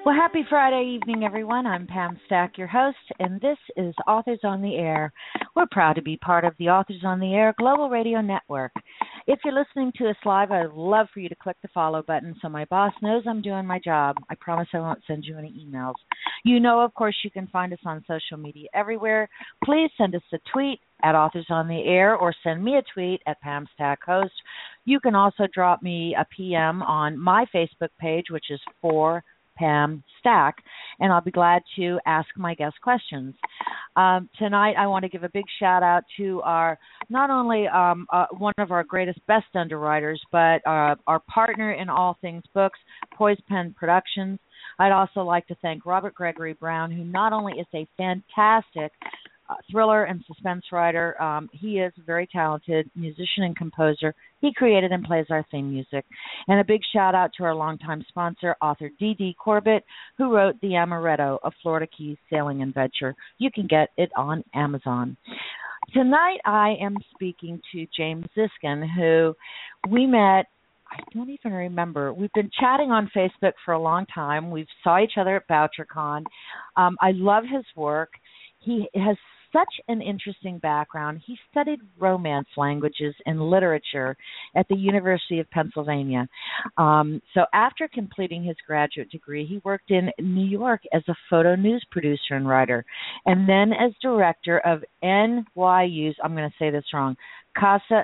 Well, happy Friday evening, everyone. I'm Pam Stack, your host, and this is Authors on the Air. We're proud to be part of the Authors on the Air Global Radio Network. If you're listening to us live, I'd love for you to click the follow button so my boss knows I'm doing my job. I promise I won't send you any emails. You know, of course, you can find us on social media everywhere. Please send us a tweet at Authors on the Air or send me a tweet at Pam Stack Host. You can also drop me a PM on my Facebook page, which is for Pam Stack, and I'll be glad to ask my guest questions. Tonight, I want to give a big shout out to our not only one of our greatest best underwriters, but our partner in all things books, Poise Pen Productions. I'd also like to thank Robert Gregory Brown, who not only is a fantastic thriller and suspense writer, he is a very talented musician and composer. He created and plays our theme music. And a big shout out to our longtime sponsor, author D.D. Corbett, who wrote The Amaretto, a Florida Keys sailing adventure. You can get it on Amazon. Tonight I am speaking to James Ziskin, who we met, I don't even remember. We've been chatting on Facebook for a long time. We saw each other at BoucherCon. I love his work. He has such an interesting background. He studied Romance languages and literature at the University of Pennsylvania. So after completing his graduate degree, he worked in New York as a photo news producer and writer, and then as director of NYU's, I'm going to say this wrong, Casa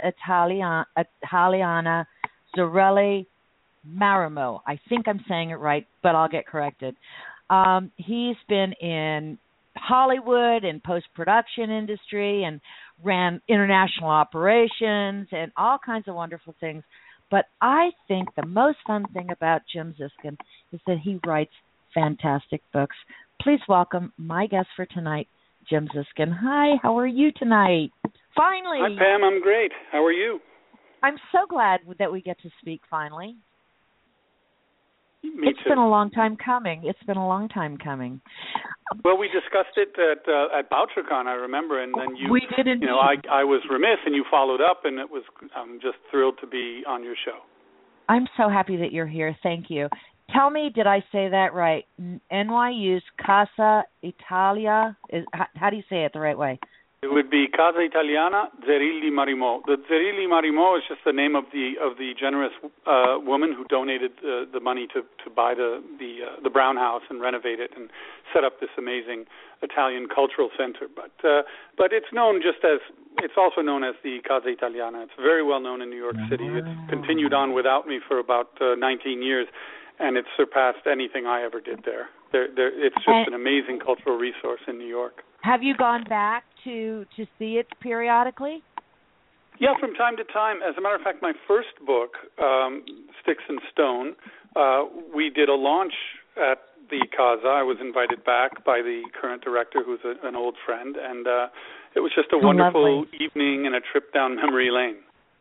Italiana Zorelli Marimo. I think I'm saying it right, but I'll get corrected. He's been in Hollywood and post-production industry and ran international operations and all kinds of wonderful things. But I think the most fun thing about Jim Ziskin is that he writes fantastic books. Please welcome my guest for tonight, Jim Ziskin. Hi, how are you tonight? Finally. Hi, Pam. I'm great. How are you? I'm so glad that we get to speak finally. Me It's too. been a long time coming. Well, we discussed it at BoucherCon, I remember, and then we did indeed. You know, I was remiss, and you followed up, and I'm just thrilled to be on your show. I'm so happy that you're here. Thank you. Tell me, did I say that right? NYU's Casa Italia. How do you say it the right way? It would be Casa Italiana Zerilli Marimo. The Zerilli Marimo is just the name of the generous woman who donated the money to buy the Brown House and renovate it and set up this amazing Italian cultural center. But it's known it's also known as the Casa Italiana. It's very well known in New York City. It's continued on without me for about 19 years, and it's surpassed anything I ever did there. It's just an amazing cultural resource in New York. Have you gone back to see it periodically? Yeah, from time to time. As a matter of fact, my first book, Sticks and Stone, we did a launch at the Casa. I was invited back by the current director, who's an old friend, and it was just a wonderful evening and a trip down memory lane.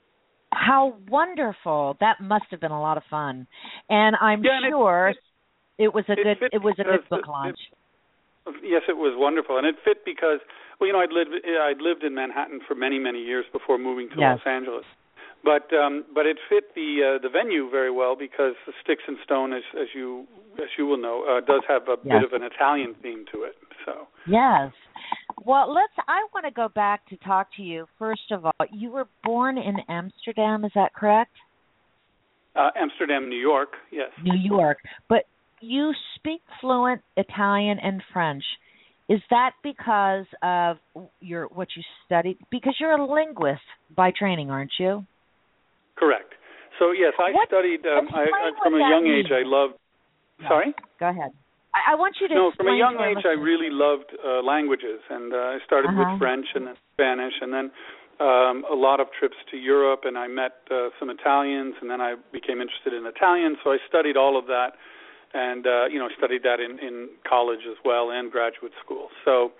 How wonderful! That must have been a lot of fun, and I'm sure it was a good book launch. Yes, it was wonderful, and it fit because, well, you know, I'd lived in Manhattan for many, many years before moving to Los Angeles, but it fit the venue very well because the Sticks and Stone, as you will know, does have a bit of an Italian theme to it. So yes. Well, I want to go back to talk to you. First of all, you were born in Amsterdam, is that correct? Amsterdam, New York, yes. New York, but you speak fluent Italian and French. Is that because of what you studied? Because you're a linguist by training, aren't you? Correct. So yes, I studied. From a young age, I loved. No, sorry. Go ahead. I want you to. No, from a young explain age, I really loved languages, and I started with French and then Spanish, and then a lot of trips to Europe, and I met some Italians, and then I became interested in Italian, so I studied all of that. And, studied that in college as well and graduate school. So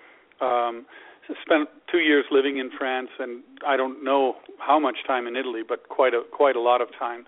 spent 2 years living in France, and I don't know how much time in Italy, but quite a lot of time,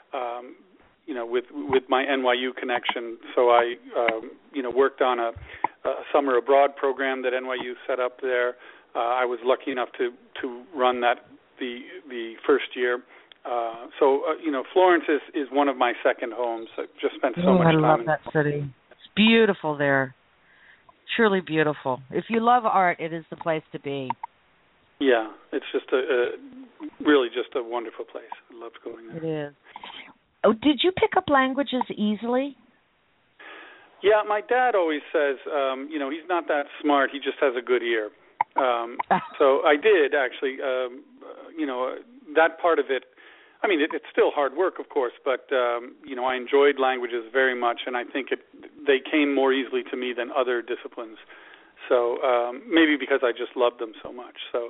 with my NYU connection. So I, worked on a summer abroad program that NYU set up there. I was lucky enough to run that the first year. Florence is one of my second homes. I've just spent so much time. I love that city. It's beautiful there. Truly beautiful. If you love art, it is the place to be. Yeah, it's just really just a wonderful place. I loved going there. It is. Oh, did you pick up languages easily? Yeah, my dad always says, he's not that smart. He just has a good ear. So I did actually, that part of it. I mean, it's still hard work, of course, but I enjoyed languages very much, and I think they came more easily to me than other disciplines. So maybe because I just loved them so much. So.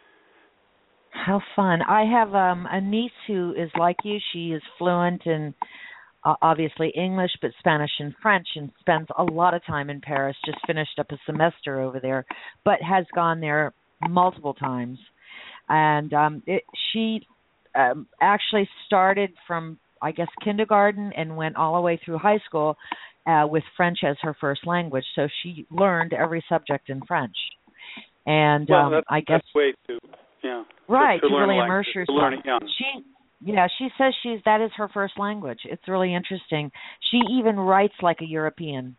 How fun! I have a niece who is like you. She is fluent in obviously English, but Spanish and French, and spends a lot of time in Paris. Just finished up a semester over there, but has gone there multiple times. And she actually started from, I guess, kindergarten and went all the way through high school with French as her first language. So she learned every subject in French. And I guess that's way too. Yeah. Right, to really learn immerse yourself. To learn it young. She says that is her first language. It's really interesting. She even writes like a European.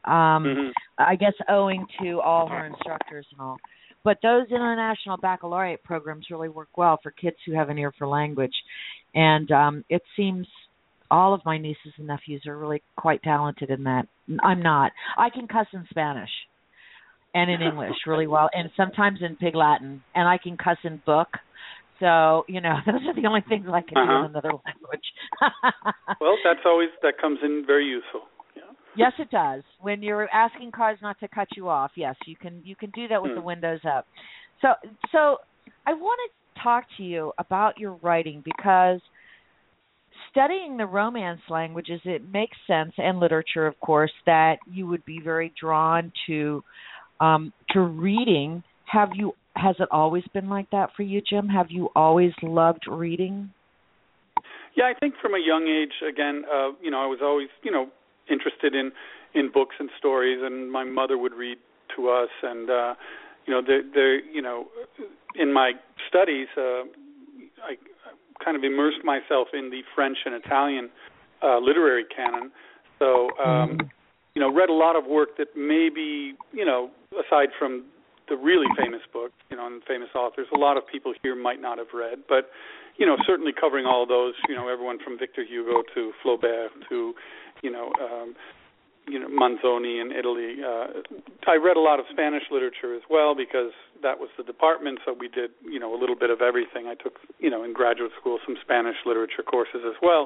I guess owing to all her instructors and all. But those international baccalaureate programs really work well for kids who have an ear for language. And it seems all of my nieces and nephews are really quite talented in that. I'm not. I can cuss in Spanish and in English really well, and sometimes in Pig Latin, and I can cuss in book. So, those are the only things I can do in another language. Well, that comes in very useful. Yeah. Yes, it does. When you're asking cars not to cut you off, yes, you can do that with the windows up. So I want to talk to you about your writing, because studying the Romance languages, it makes sense, and literature, of course, that you would be very drawn to reading. Has it always been like that for you, Jim? Have you always loved reading? Yeah, I think from a young age, again, I was always, interested in books and stories, and my mother would read to us, and in my studies, I kind of immersed myself in the French and Italian literary canon. So, read a lot of work that maybe, aside from the really famous books, and famous authors, a lot of people here might not have read, but, certainly covering all of those, everyone from Victor Hugo to Flaubert to, Manzoni in Italy. I read a lot of Spanish literature as well, because that was the department, so we did, a little bit of everything. I took, in graduate school, some Spanish literature courses as well.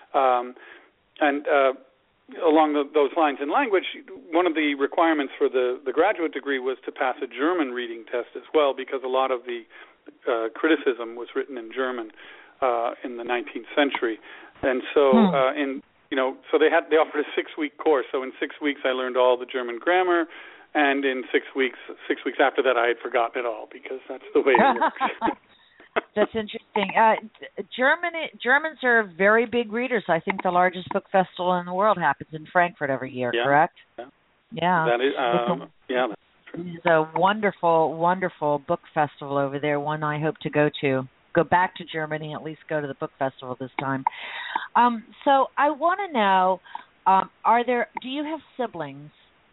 Along those lines in language, one of the requirements for the graduate degree was to pass a German reading test as well, because a lot of the criticism was written in German in the 19th century. And so so they offered a 6-week course. So in 6 weeks I learned all the German grammar, and in 6 weeks after that I had forgotten it all, because that's the way it works. That's interesting. Germans are very big readers. I think the largest book festival in the world happens in Frankfurt every year, correct? Yeah. That is, it's a wonderful, wonderful book festival over there, one I hope to go to. Go back to Germany, at least go to the book festival this time. So I want to know, do you have siblings?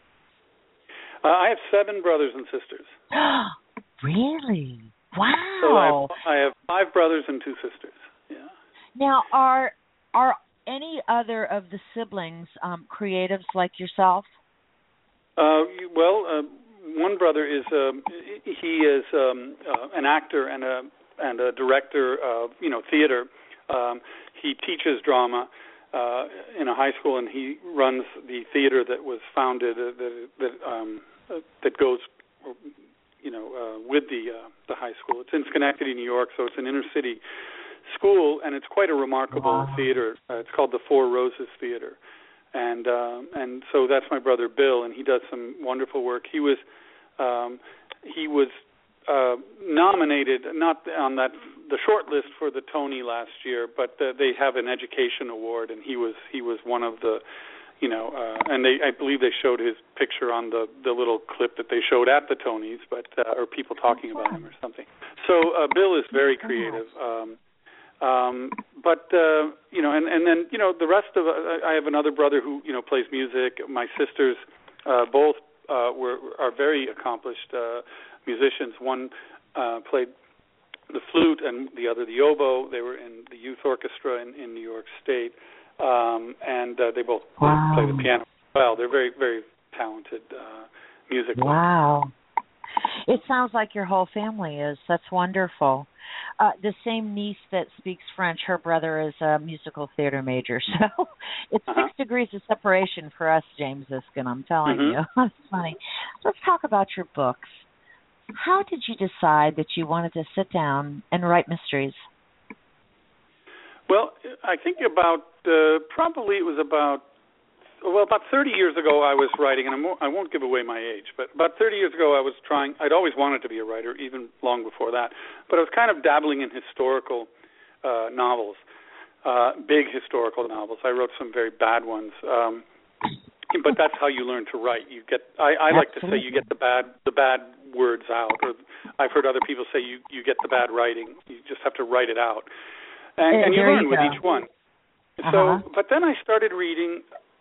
I have 7 brothers and sisters. Really? Wow. So I have 5 brothers and 2 sisters. Yeah. Now, are any other of the siblings creatives like yourself? One brother is he is an actor and a director of theater. He teaches drama in a high school, and he runs the theater that was founded that goes with the high school. It's in Schenectady, New York, so it's an inner city school, and it's quite a remarkable theater. It's called the Four Roses Theater, and so that's my brother Bill, and he does some wonderful work. He was nominated, not on the short list for the Tony last year, but they have an education award, and he was one of the. And I believe they showed his picture on the little clip that they showed at the Tonys, or people talking about him or something. So Bill is very creative. But and then the rest of I have another brother who plays music. My sisters both are very accomplished musicians. One played the flute and the other the oboe. They were in the youth orchestra in New York State, and they both play the piano as well. They're very, very talented musically. Wow. It sounds like your whole family is. That's wonderful. The same niece that speaks French, her brother is a musical theater major. So it's 6 degrees of separation for us, James Iskin, I'm telling you. That's funny. Let's talk about your books. How did you decide that you wanted to sit down and write mysteries? Well, I think probably it was about 30 years ago I was writing, and I won't give away my age, but about 30 years ago I'd always wanted to be a writer, even long before that, but I was kind of dabbling in historical novels, big historical novels. I wrote some very bad ones, but that's how you learn to write. I like to say you get the bad words out, or I've heard other people say you get the bad writing. You just have to write it out, and you learn with each one. So, but then I started reading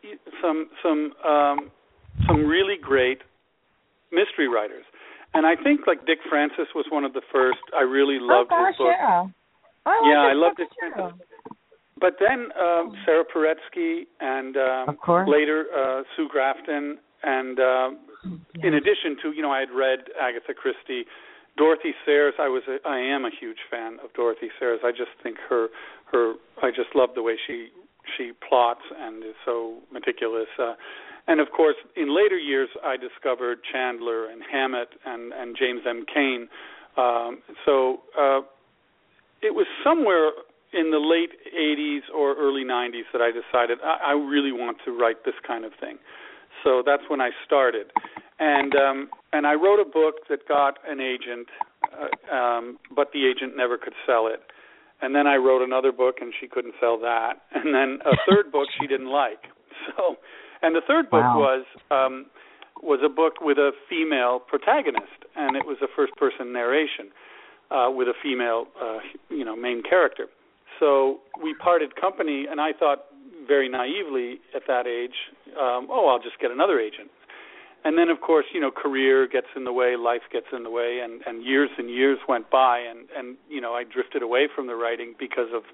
some really great mystery writers, and I think like Dick Francis was one of the first. I really loved his book. I loved Dick Francis. But then Sarah Paretsky and later Sue Grafton, and in addition to I had read Agatha Christie, Dorothy Sayers. I am a huge fan of Dorothy Sayers. I just think I just love the way she plots and is so meticulous. And of course, in later years, I discovered Chandler and Hammett and James M. Cain. So it was somewhere in the late 80s or early 90s that I decided I really want to write this kind of thing. So that's when I started. And I wrote a book that got an agent, but the agent never could sell it. And then I wrote another book, and she couldn't sell that. And then a third book she didn't like. So, and the third book was a book with a female protagonist, and it was a first-person narration with a female, main character. So we parted company, and I thought very naively at that age, I'll just get another agent. And then, of course, career gets in the way, life gets in the way, and years went by, and I drifted away from the writing because of,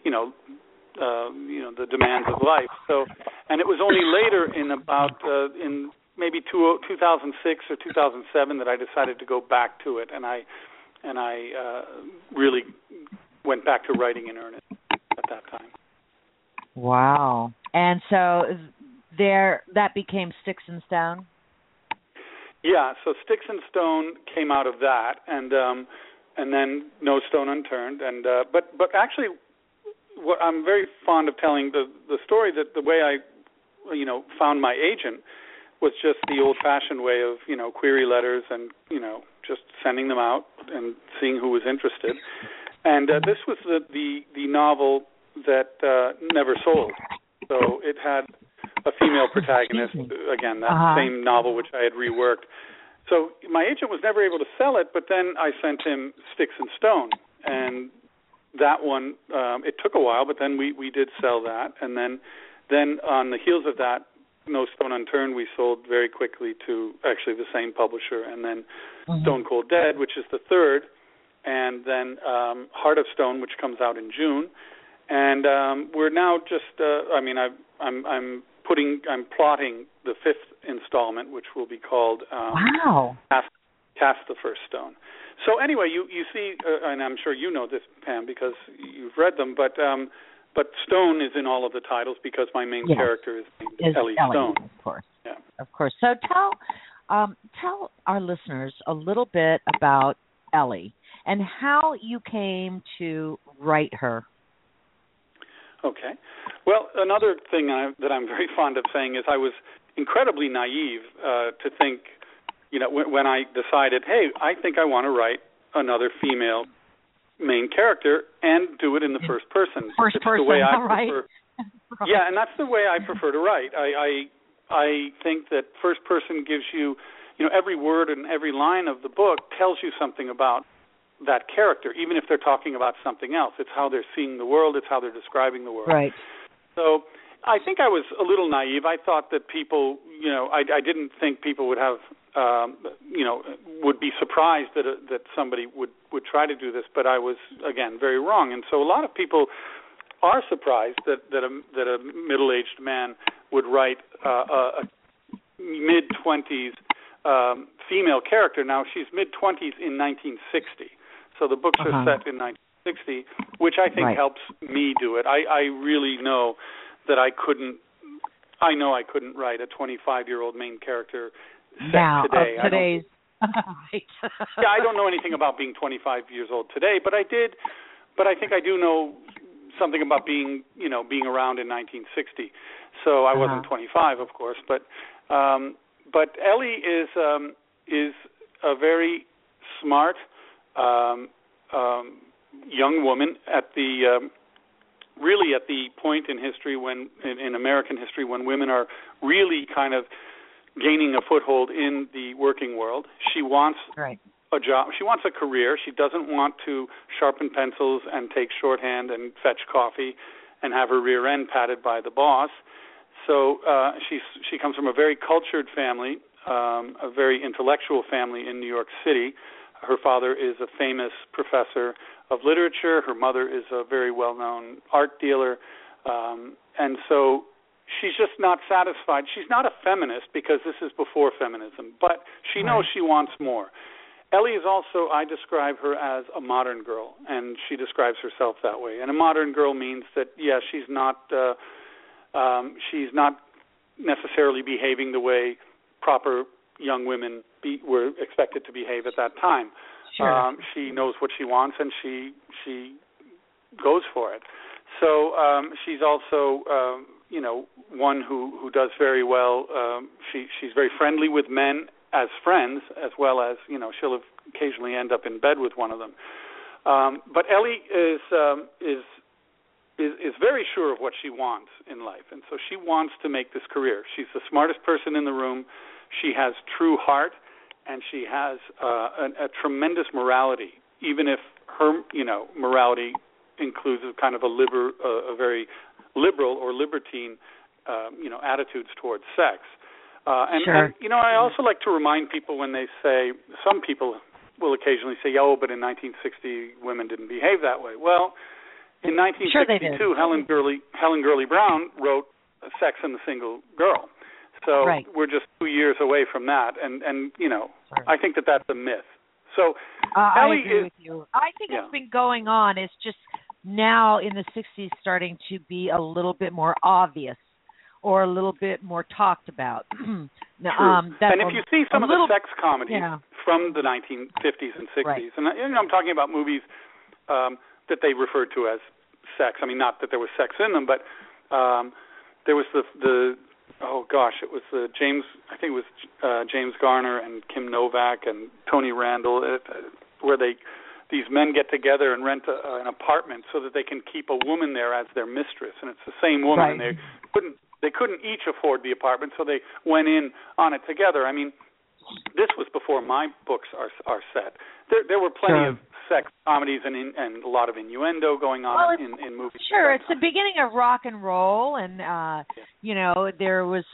the demands of life. So, and it was only later in maybe 2006 or 2007 that I decided to go back to it, and I really went back to writing in earnest at that time. Wow. And so that became Sticks and Stone? Yeah, so Sticks and Stone came out of that, and then No Stone Unturned, and but actually, what I'm very fond of telling the story that the way I, found my agent was just the old-fashioned way of query letters and just sending them out and seeing who was interested, and this was the novel that never sold, so it had a female protagonist, again, that same novel which I had reworked. So my agent was never able to sell it, but then I sent him Sticks and Stone, and that one, it took a while, but then we did sell that, and then on the heels of that, No Stone Unturned, we sold very quickly to actually the same publisher, and then Stone Cold Dead, which is the third, and then Heart of Stone, which comes out in June, and we're now just, I'm plotting the fifth installment, which will be called Cast the First Stone. So anyway, you see, and I'm sure you know this, Pam, because you've read them, but Stone is in all of the titles because my main character is Ellie Stone. Of course. Yeah. Of course. So tell our listeners a little bit about Ellie and how you came to write her. Okay. Well, another thing that I'm very fond of saying is I was incredibly naive to think, when I decided, hey, I think I want to write another female main character and do it in the first person. First person, the way I right? prefer. Yeah, and that's the way I prefer to write. I think that first person gives you, every word and every line of the book tells you something about that character, even if they're talking about something else. It's how they're seeing the world. It's how they're describing the world. Right. So I think I was a little naive. I thought that people, I didn't think people would have, would be surprised that somebody would try to do this. But I was, again, very wrong. And so a lot of people are surprised that a middle-aged man would write a mid-20s female character. Now, she's mid-20s in 1960, so the books are set in 1960, which I think helps me do it. I really know that I couldn't write a 25-year-old main character set today. Today's right. Yeah, I don't know anything about being 25 years old today, but I think I do know something about being around in 1960. So I wasn't 25, of course, but Ellie is a very smart young woman at the point in history in American history when women are really kind of gaining a foothold in the working world. She wants a job. She wants a career. She doesn't want to sharpen pencils and take shorthand and fetch coffee and have her rear end patted by the boss. So she comes from a very cultured family, a very intellectual family in New York City. Her father is a famous professor of literature. Her mother is a very well-known art dealer. And so she's just not satisfied. She's not a feminist because this is before feminism, but she knows she wants more. Ellie is also, I describe her as a modern girl, and she describes herself that way. And a modern girl means that, she's not necessarily behaving the way proper young women were expected to behave at that time. Sure. She knows what she wants, and she goes for it. So she's also, one who does very well. She's very friendly with men as friends, as well as, she'll occasionally end up in bed with one of them. But Ellie is very sure of what she wants in life, and so she wants to make this career. She's the smartest person in the room. She has true heart, and she has a tremendous morality, even if her, morality includes a kind of a very liberal or libertine, attitudes towards sex. And I also like to remind people when they say, some people will occasionally say, but in 1960 women didn't behave that way. Well, in 1962, Helen Gurley Brown wrote Sex and the Single Girl. So we're just 2 years away from that, and I think that's a myth. So Ellie I agree with you. I think it's been going on. It's just now in the 60s starting to be a little bit more obvious or a little bit more talked about. And if you see some of the sex comedies from the 1950s and 60s, and I'm talking about movies that they referred to as sex. I mean, not that there was sex in them, but there was it was James Garner and Kim Novak and Tony Randall, where these men get together and rent an apartment so that they can keep a woman there as their mistress, and it's the same woman. And they couldn't each afford the apartment, so they went in on it together. I mean, this was before my books are set. There were plenty of sex comedies and a lot of innuendo going on in movies. Sure, it's the beginning of rock and roll, and there was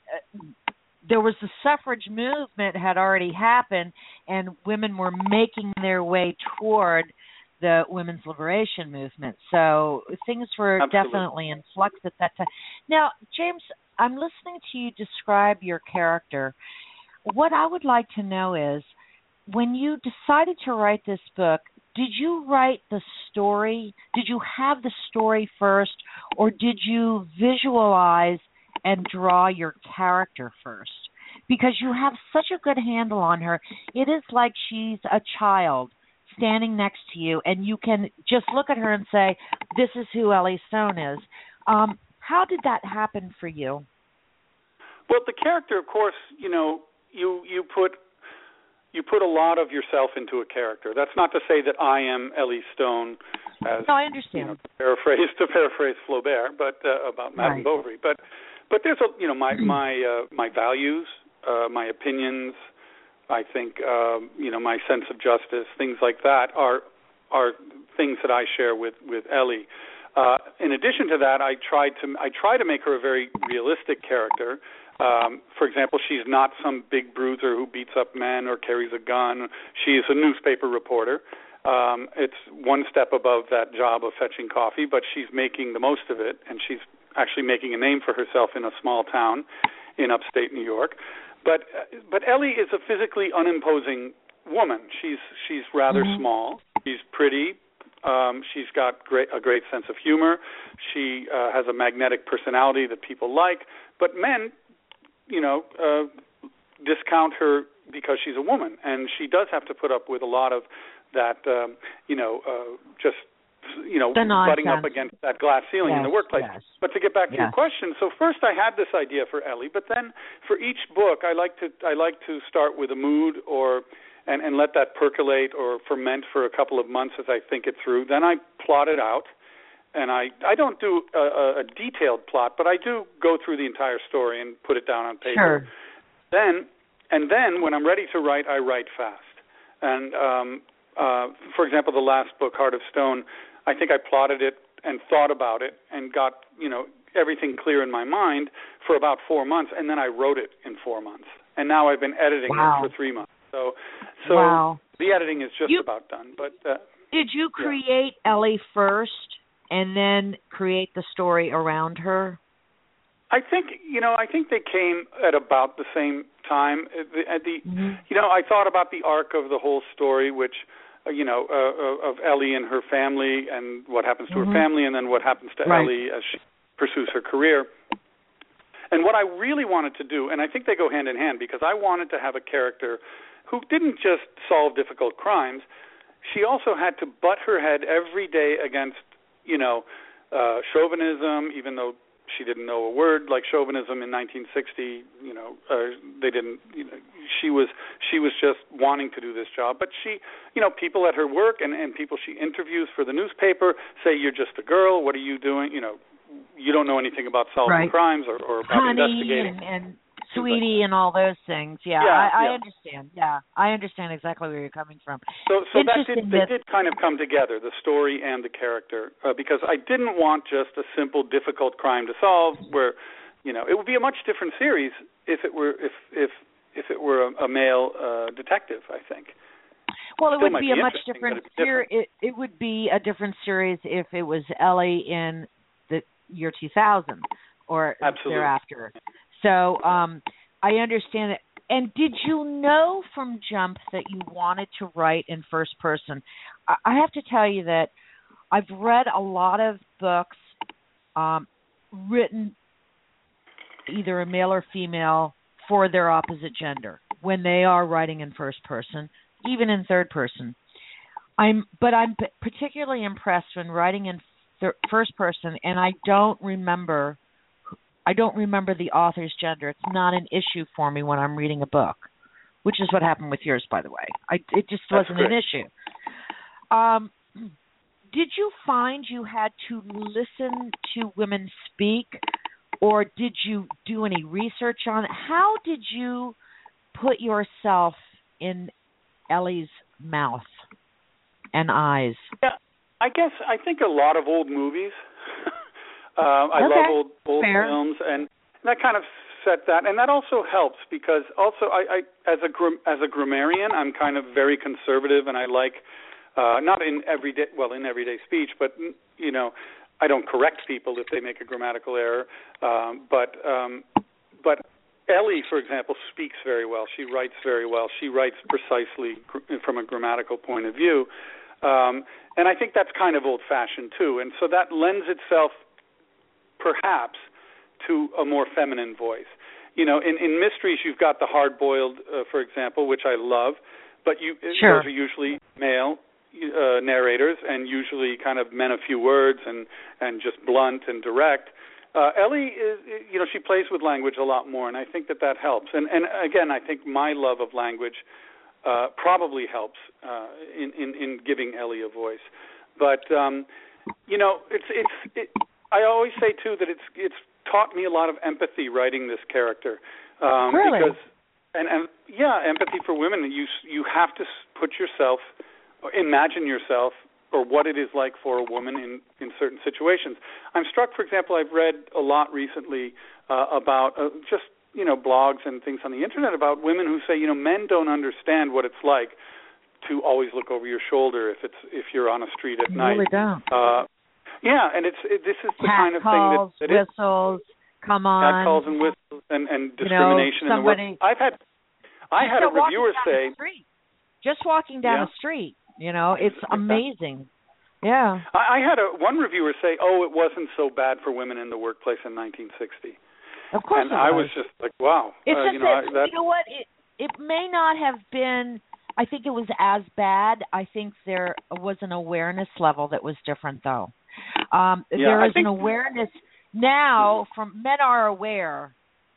the suffrage movement had already happened, and women were making their way toward the women's liberation movement. So things were definitely in flux at that time. Now, James, I'm listening to you describe your character. What I would like to know is, when you decided to write this book, did you write the story? Did you have the story first, or did you visualize and draw your character first? Because you have such a good handle on her. It is like she's a child standing next to you, and you can just look at her and say, this is who Ellie Stone is. How did that happen for you? Well, the character, of course, you put a lot of yourself into a character. That's not to say that I am Ellie Stone, as I understand. To paraphrase Flaubert, but about Madame Bovary. But there's my values, my opinions, I think my sense of justice, things like that, are things that I share with Ellie. In addition to that, I try to make her a very realistic character. For example, she's not some big bruiser who beats up men or carries a gun. She's a newspaper reporter. It's one step above that job of fetching coffee, but she's making the most of it, and she's actually making a name for herself in a small town in upstate New York. But Ellie is a physically unimposing woman. She's rather small. She's pretty. She's got a great sense of humor. She has a magnetic personality that people like. But men, discount her because she's a woman, and she does have to put up with a lot of that, butting up against that glass ceiling in the workplace. Yes. But to get back to your question, so first I had this idea for Ellie, but then for each book I like to start with a mood and let that percolate or ferment for a couple of months as I think it through. Then I plot it out, and I don't do a detailed plot, but I do go through the entire story and put it down on paper. Sure. Then when I'm ready to write, I write fast. And for example, the last book, Heart of Stone, I think I plotted it and thought about it and got everything clear in my mind for about 4 months, and then I wrote it in 4 months. And now I've been editing it for 3 months. So the editing is just about done. But did you create Ellie first and then create the story around her? I think they came at about the same time. I thought about the arc of the whole story, which of Ellie and her family and what happens to her family, and then what happens to Ellie as she pursues her career. And what I really wanted to do, and I think they go hand in hand, because I wanted to have a character who didn't just solve difficult crimes. She also had to butt her head every day against, chauvinism, even though she didn't know a word like chauvinism in 1960. They didn't. She was just wanting to do this job. But she, people at her work and people she interviews for the newspaper say, "You're just a girl. What are you doing? You don't know anything about solving crimes or about investigating." and Sweetie and all those things. I understand. Yeah, I understand exactly where you're coming from. So they did kind of come together, the story and the character, because I didn't want just a simple, difficult crime to solve. Where, it would be a much different series if it were a male detective, I think. Well, it would be a much different series. It would be a different series if it was Ellie in the year 2000 or thereafter. So I understand it. And did you know from Jump that you wanted to write in first person? I have to tell you that I've read a lot of books written either a male or female for their opposite gender when they are writing in first person, even in third person. I'm particularly impressed when writing in first person, and I don't remember the author's gender. It's not an issue for me when I'm reading a book, which is what happened with yours, by the way. It just wasn't an issue. Did you find you had to listen to women speak, or did you do any research on it? How did you put yourself in Ellie's mouth and eyes? Yeah, I think a lot of old movies. I love old films, and that kind of set that, and that also helps because also I as a grammarian, I'm kind of very conservative, and I like not in everyday speech, but I don't correct people if they make a grammatical error, but Ellie, for example, speaks very well. She writes very well. She writes precisely from a grammatical point of view, and I think that's kind of old-fashioned too, and so that lends itself perhaps to a more feminine voice. In mysteries, you've got the hard-boiled, for example, which I love, but those are usually male narrators and usually kind of men of few words and just blunt and direct. Ellie is, she plays with language a lot more, and I think that helps. And again, I think my love of language probably helps in giving Ellie a voice. But I always say too that it's taught me a lot of empathy writing this character. Really? Because And yeah, empathy for women. You have to put yourself, imagine yourself, or what it is like for a woman in certain situations. I'm struck, for example, I've read a lot recently about just blogs and things on the internet about women who say men don't understand what it's like to always look over your shoulder if you're on a street at night. Really don't. Yeah, and this is the kind of calls, thing that whistles. Come on. Cat calls and whistles and discrimination in the work. I had a reviewer say, just walking down the street. It's amazing. Yeah. I had one reviewer say, it wasn't so bad for women in the workplace in 1960. Of course. And I was just like, wow. It's just you know what? It may not have been. I think it was as bad. I think there was an awareness level that was different, though. There is an awareness now. From men are aware,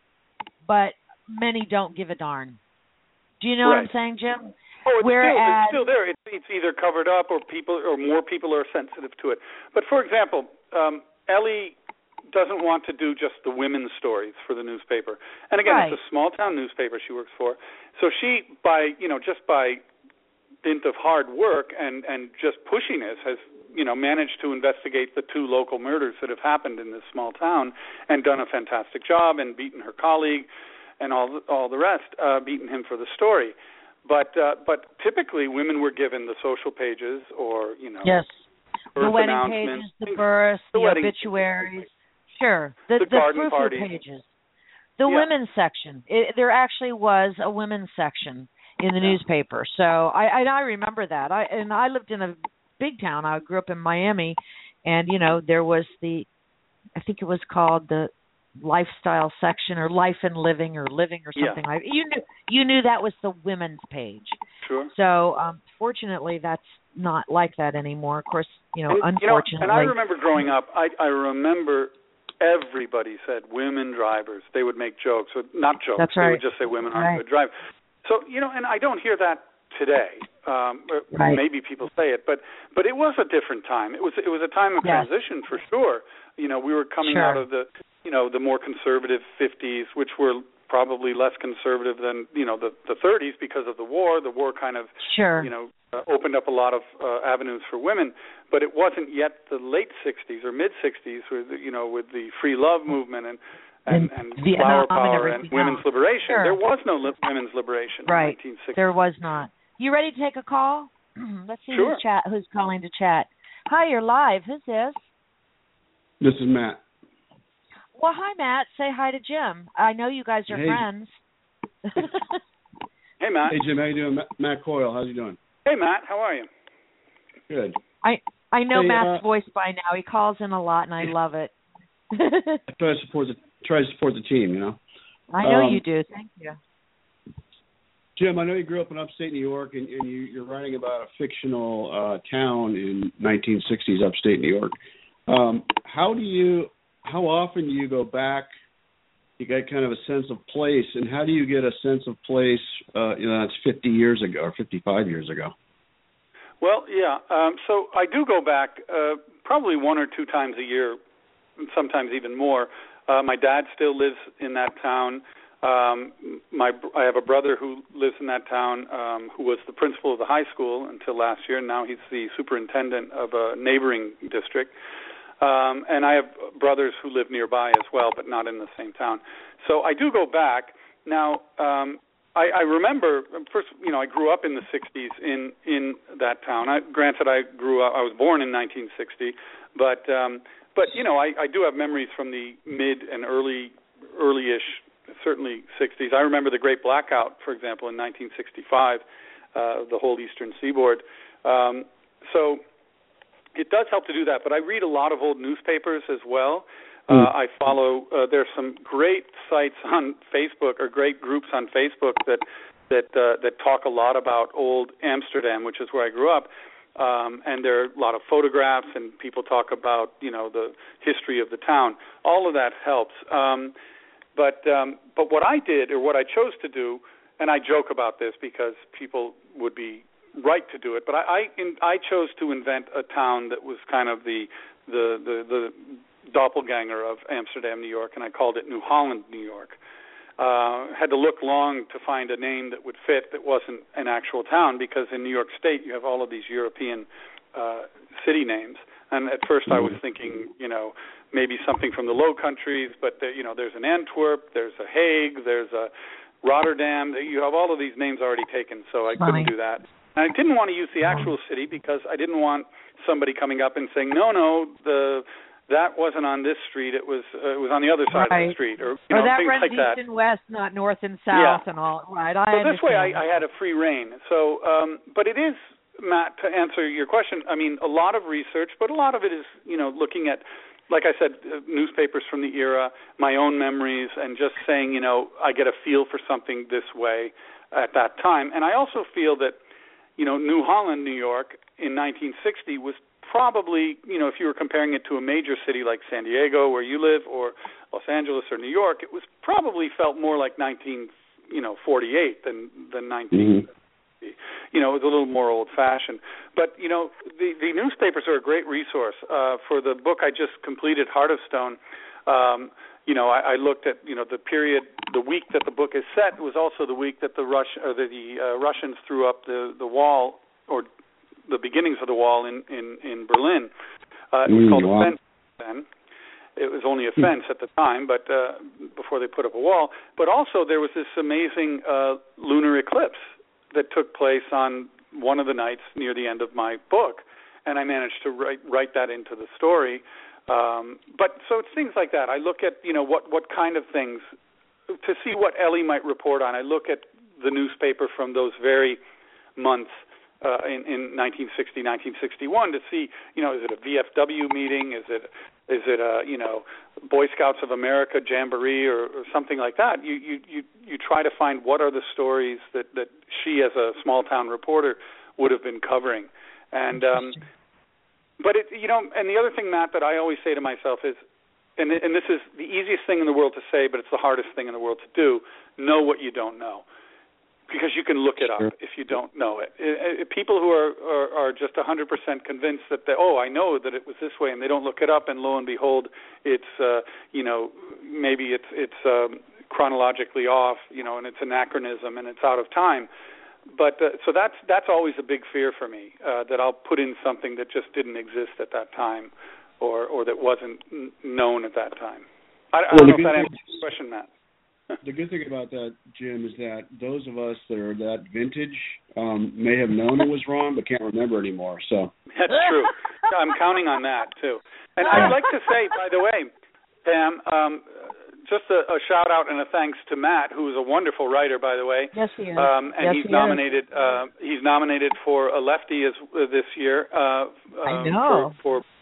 but many don't give a darn. Do you know what I'm saying, Jim? Oh, it's still there. It's either covered up or more people are sensitive to it. But for example, Ellie doesn't want to do just the women's stories for the newspaper. And again, it's a small town newspaper she works for. So she, just by dint of hard work and just pushiness, has managed to investigate the 2 local murders that have happened in this small town and done a fantastic job and beaten her colleague and all the rest, beaten him for the story. But typically women were given the social pages or yes, the wedding pages, the births, the obituaries. Sure, the garden frou-frou pages, the women's section. There actually was a women's section in the newspaper. So I remember that. I lived in a big town. I grew up in Miami, and there was I think it was called the lifestyle section or life and living or something like that. You knew that was the women's page. Sure. So fortunately that's not like that anymore. Of course, unfortunately. And I remember growing up, I remember everybody said women drivers. They would make jokes, or not jokes. That's right. They would just say women aren't good drivers. So, and I don't hear that today. Maybe people say it, but it was a different time. It was a time of transition for sure. We were coming out of the more conservative 50s, which were probably less conservative than the 30s because of the war. The war kind of opened up a lot of avenues for women, but it wasn't yet the late 60s or mid 60s with the free love movement and flower power and women's liberation. Sure. There was no women's liberation in 1960. There was not. You ready to take a call? Let's see who's calling to chat. Hi, you're live. Who's this? This is Matt. Well, hi, Matt. Say hi to Jim. I know you guys are friends. Hey, Matt. Hey, Jim. How you doing? Matt Coyle. How's you doing? Hey, Matt. How are you? Good. I know Matt's voice by now. He calls in a lot, and I love it. I try to support the team, I know you do. Thank you. Jim, I know you grew up in upstate New York, and you're writing about a fictional town in 1960s upstate New York. How often do you go back? You get kind of a sense of place, and how do you get a sense of place? That's 50 years ago or 55 years ago. Well, so I do go back probably 1 or 2 times a year, sometimes even more. My dad still lives in that town. I have a brother who lives in that town who was the principal of the high school until last year, and now he's the superintendent of a neighboring district. And I have brothers who live nearby as well, but not in the same town. So I do go back. Now, I remember, first, I grew up in the 60s in that town. Granted, I was born in 1960, but I do have memories from the mid and early-ish, certainly 60s. I remember the Great Blackout, for example, in 1965, the whole eastern seaboard. So it does help to do that, but I read a lot of old newspapers as well. I follow. There's some great sites on Facebook or great groups on Facebook that talk a lot about old Amsterdam, which is where I grew up. And there are a lot of photographs, and people talk about the history of the town. All of that helps. But what I did, or what I chose to do, and I joke about this because people would be right to do it, but I chose to invent a town that was kind of the doppelganger of Amsterdam, New York, and I called it New Holland, New York. had to look long to find a name that would fit that wasn't an actual town, because in New York State you have all of these European city names. And at first I was thinking, maybe something from the Low Countries, but there's an Antwerp, there's a Hague, there's a Rotterdam. You have all of these names already taken, so I couldn't do that. And I didn't want to use the actual city because I didn't want somebody coming up and saying, no, that wasn't on this street. It was on the other side of the street, or that things runs like that. east and west, not north and south, and all. Right. So this way, I had a free reign. So, but it is, Matt, to answer your question. I mean, a lot of research, but a lot of it is, looking at, like I said, newspapers from the era, my own memories, and just saying, I get a feel for something this way at that time. And I also feel that, New Holland, New York, in 1960 was probably, if you were comparing it to a major city like San Diego, where you live, or Los Angeles or New York, it was probably felt more like 1948 than 19. It was a little more old-fashioned. But, the newspapers are a great resource. For the book I just completed, Heart of Stone, I looked at, the period, the week that the book is set was also the week that the Russians threw up the wall, or the beginnings of the wall in Berlin. It was called a fence then. It was only a fence at the time, but before they put up a wall. But also there was this amazing lunar eclipse that took place on one of the nights near the end of my book, and I managed to write that into the story. But so it's things like that. I look at what kind of things to see what Ellie might report on. I look at the newspaper from those very months in 1960, 1961 to see is it a VFW meeting? Is it a Boy Scouts of America jamboree or something like that? You try to find what are the stories that she, as a small town reporter, would have been covering. And but and the other thing, Matt, that I always say to myself is, and this is the easiest thing in the world to say, but it's the hardest thing in the world to do: know what you don't know. Because you can look it up if you don't know it. People who are just 100% convinced that I know that it was this way, and they don't look it up, and lo and behold, it's maybe it's chronologically off, and it's anachronism and it's out of time. But so that's always a big fear for me, that I'll put in something that just didn't exist at that time, or that wasn't known at that time. I don't know if that answers your question, Matt. The good thing about that, Jim, is that those of us that are that vintage may have known it was wrong, but can't remember anymore. So that's true. I'm counting on that too. And I'd like to say, by the way, Pam, just a shout out and a thanks to Matt, who is a wonderful writer, by the way. Yes, he is. And he's nominated. He's nominated for a Lefty this year. I know.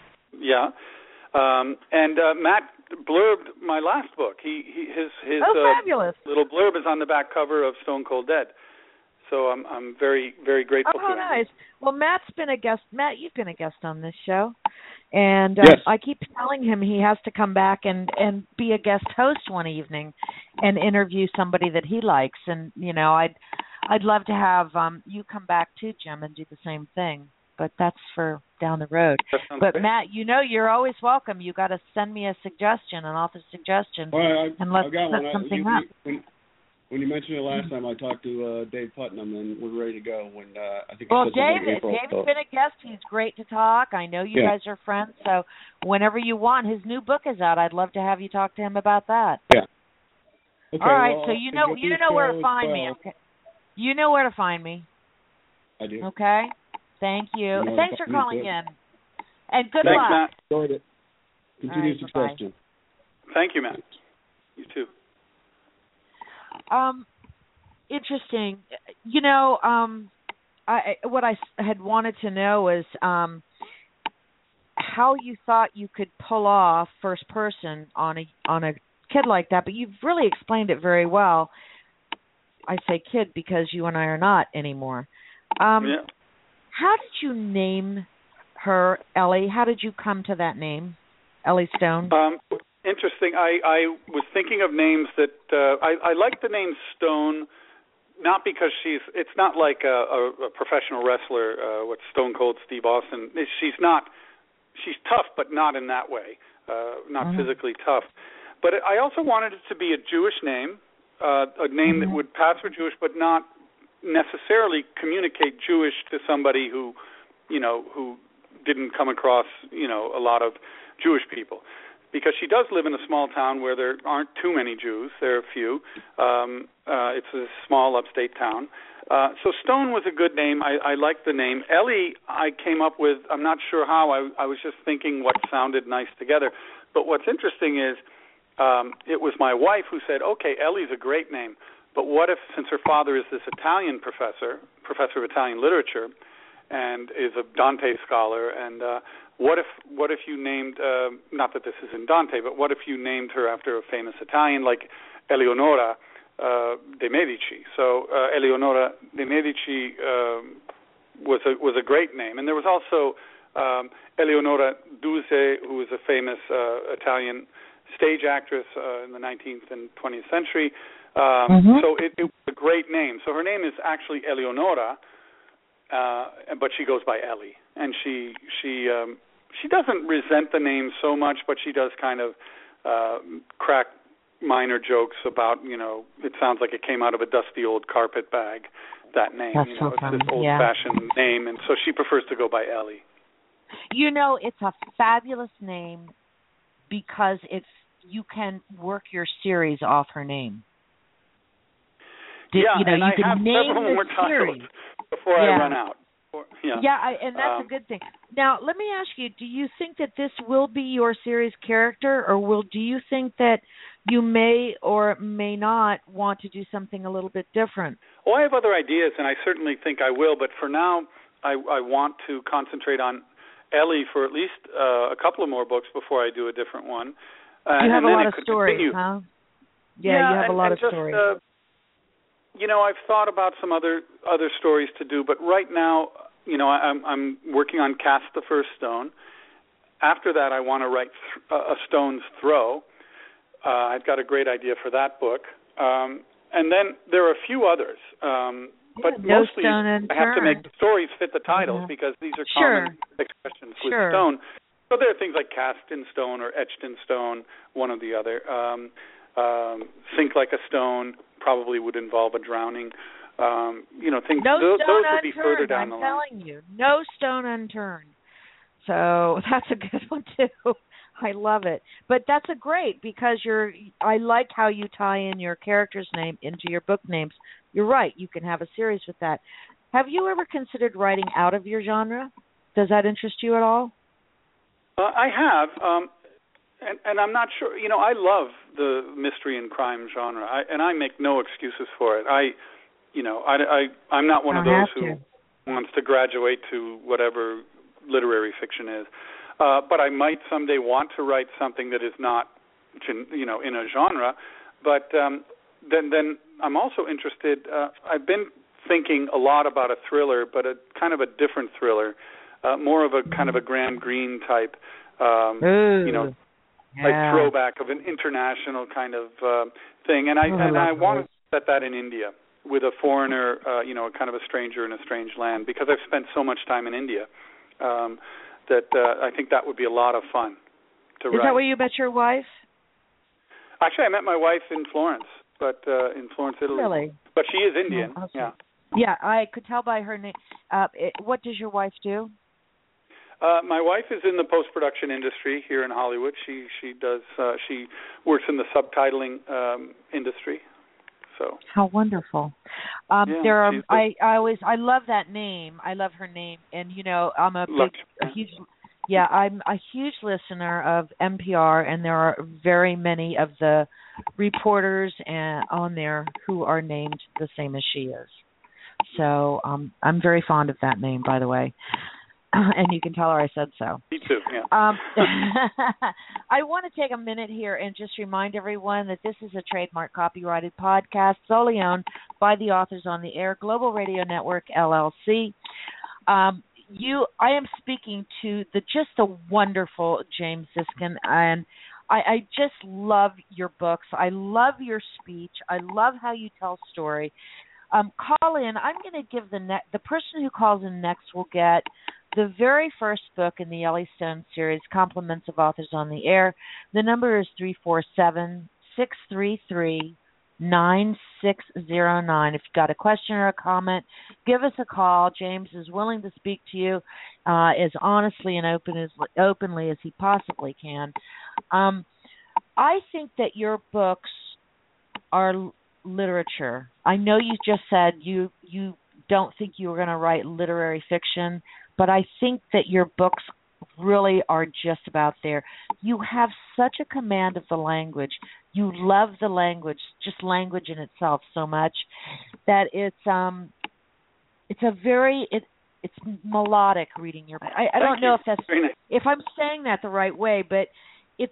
And Matt blurbed my last book. His fabulous. Little blurb is on the back cover of Stone Cold Dead. So I'm very, very grateful to him. Nice. Well, Matt's been a guest. Matt, you've been a guest on this show, and yes. I keep telling him he has to come back and be a guest host one evening and interview somebody that he likes. And I'd love to have you come back too, Jim, and do the same thing. But that's for down the road. But great. Matt, you're always welcome. You got to send me a suggestion, an author suggestion, and let's set something up. When you mentioned it last time, I talked to Dave Putnam, and we're ready to go. When I think David's been a guest. He's great to talk. I know you guys are friends, so whenever you want, his new book is out. I'd love to have you talk to him about that. Yeah. Okay, all right. So you know where to find me. Okay. You know where to find me. I do. Okay. Thank you. Thanks for calling in. And good luck. Matt. Enjoyed it. Continued success, Jim. Thank you, Matt. You too. Interesting. What I had wanted to know was how you thought you could pull off first person on a kid like that, but you've really explained it very well. I say kid because you and I are not anymore. How did you name her, Ellie? How did you come to that name, Ellie Stone? Interesting. I was thinking of names that I like the name Stone, not because it's not like a professional wrestler, what Stone Cold Steve Austin. She's tough, but not in that way, not physically tough. But I also wanted it to be a Jewish name, a name that would pass for Jewish, but not necessarily communicate Jewish to somebody who didn't come across, a lot of Jewish people. Because she does live in a small town where there aren't too many Jews. There are a few. It's a small upstate town. So Stone was a good name. I liked the name. Ellie, I came up with, I'm not sure how. I was just thinking what sounded nice together. But what's interesting is it was my wife who said, okay, Ellie's a great name. But what if, since her father is this Italian professor of Italian literature, and is a Dante scholar, and what if you named, not that this is in Dante, but what if you named her after a famous Italian like Eleonora de Medici? So Eleonora de Medici was a great name, and there was also Eleonora Duse, who was a famous Italian stage actress in the 19th and 20th century. So it was a great name. So her name is actually Eleonora, but she goes by Ellie, and she doesn't resent the name so much, but she does kind of crack minor jokes about, it sounds like it came out of a dusty old carpet bag, that name. That's so it's funny. this old-fashioned name, and so she prefers to go by Ellie. It's a fabulous name because you can work your series off her name. And I you have can name several more the titles series before I run out. And that's a good thing. Now, let me ask you, do you think that this will be your series character, or do you think that you may or may not want to do something a little bit different? Well, I have other ideas, and I certainly think I will, but for now, I want to concentrate on Ellie for at least a couple of more books before I do a different one. You have and a then lot it of could stories, continue. huh? Yeah, you have a lot of stories. I've thought about some other stories to do, but right now, I'm working on Cast the First Stone. After that, I want to write A Stone's Throw. I've got a great idea for that book. And then there are a few others. But no mostly I have to make the stories fit the titles because these are common expressions with stone. So there are things like cast in stone or etched in stone, one or the other. Sink like a stone probably would involve a drowning. Things. Those would be further down the line. I'm telling you, no stone unturned. So that's a good one too. I love it. But that's a great because I like how you tie in your character's name into your book names. You're right. You can have a series with that. Have you ever considered writing out of your genre? Does that interest you at all? I have. And I'm not sure. I love the mystery and crime genre, and I make no excuses for it. I'm not one of those who wants to graduate to whatever literary fiction is. But I might someday want to write something that is not, in a genre. But then I'm also interested. I've been thinking a lot about a thriller, but a kind of a different thriller, more of a kind of a Graham Greene type, like throwback of an international kind of thing. And I want to set that in India with a foreigner, kind of a stranger in a strange land, because I've spent so much time in India. That I think that would be a lot of fun to write. Is that where you met your wife? Actually, I met my wife in Florence, but in Florence, Italy. Really? But she is Indian. Oh, okay. Yeah. Yeah, I could tell by her name. What does your wife do? My wife is in the post-production industry here in Hollywood. She works in the subtitling industry. So how wonderful. I love that name. I love her name, and I'm a huge listener of NPR, and there are very many of the reporters on there who are named the same as she is. So I'm very fond of that name, by the way. And you can tell her I said so. Me too, yeah. I want to take a minute here and just remind everyone that this is a trademark copyrighted podcast solely owned by the Authors on the Air Global Radio Network, LLC. I am speaking to the wonderful James Ziskin, and I just love your books. I love your speech. I love how you tell story. Call in. I'm going to give the person who calls in next will get the very first book in the Ellie Stone series, Compliments of Authors on the Air. The number is 347-633-4225. 9609. If you've got a question or a comment, give us a call. James is willing to speak to you as honestly and openly as he possibly can. I think that your books are literature. I know you just said you don't think you were going to write literary fiction, but I think that your books really are just about there. You have such a command of the language. You love the language, just language in itself so much that it's melodic reading your book. I don't know if I'm saying that the right way, but it's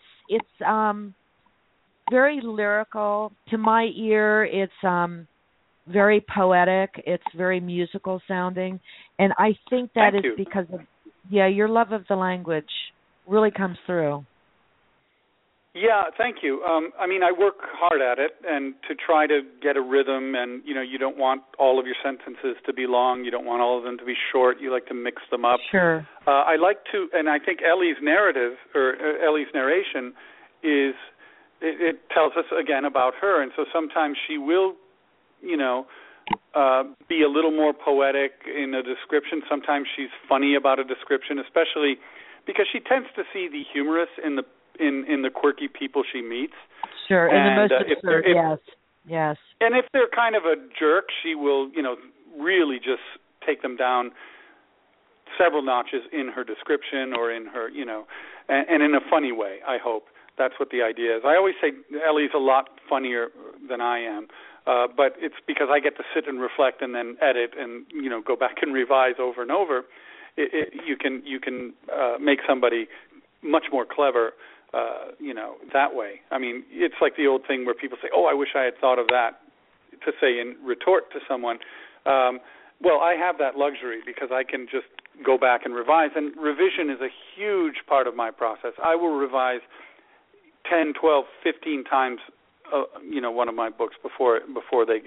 very lyrical to my ear. It's very poetic. It's very musical sounding, and I think that is because of your love of the language really comes through. Yeah, thank you. I mean, I work hard at it, and to try to get a rhythm, and you don't want all of your sentences to be long. You don't want all of them to be short. You like to mix them up. Sure. I like to, and I think Ellie's narrative or Ellie's narration is it tells us again about her, and so sometimes she will, be a little more poetic in a description. Sometimes she's funny about a description, especially because she tends to see the humorous in the quirky people she meets. Sure, and the most absurd, yes. And if they're kind of a jerk, she will, really just take them down several notches in her description or in her, and in a funny way, I hope. That's what the idea is. I always say Ellie's a lot funnier than I am, but it's because I get to sit and reflect and then edit and, go back and revise over and over. You can make somebody much more clever, that way. I mean, it's like the old thing where people say, I wish I had thought of that, to say in retort to someone. Well, I have that luxury because I can just go back and revise, and revision is a huge part of my process. I will revise 10, 12, 15 times, one of my books before they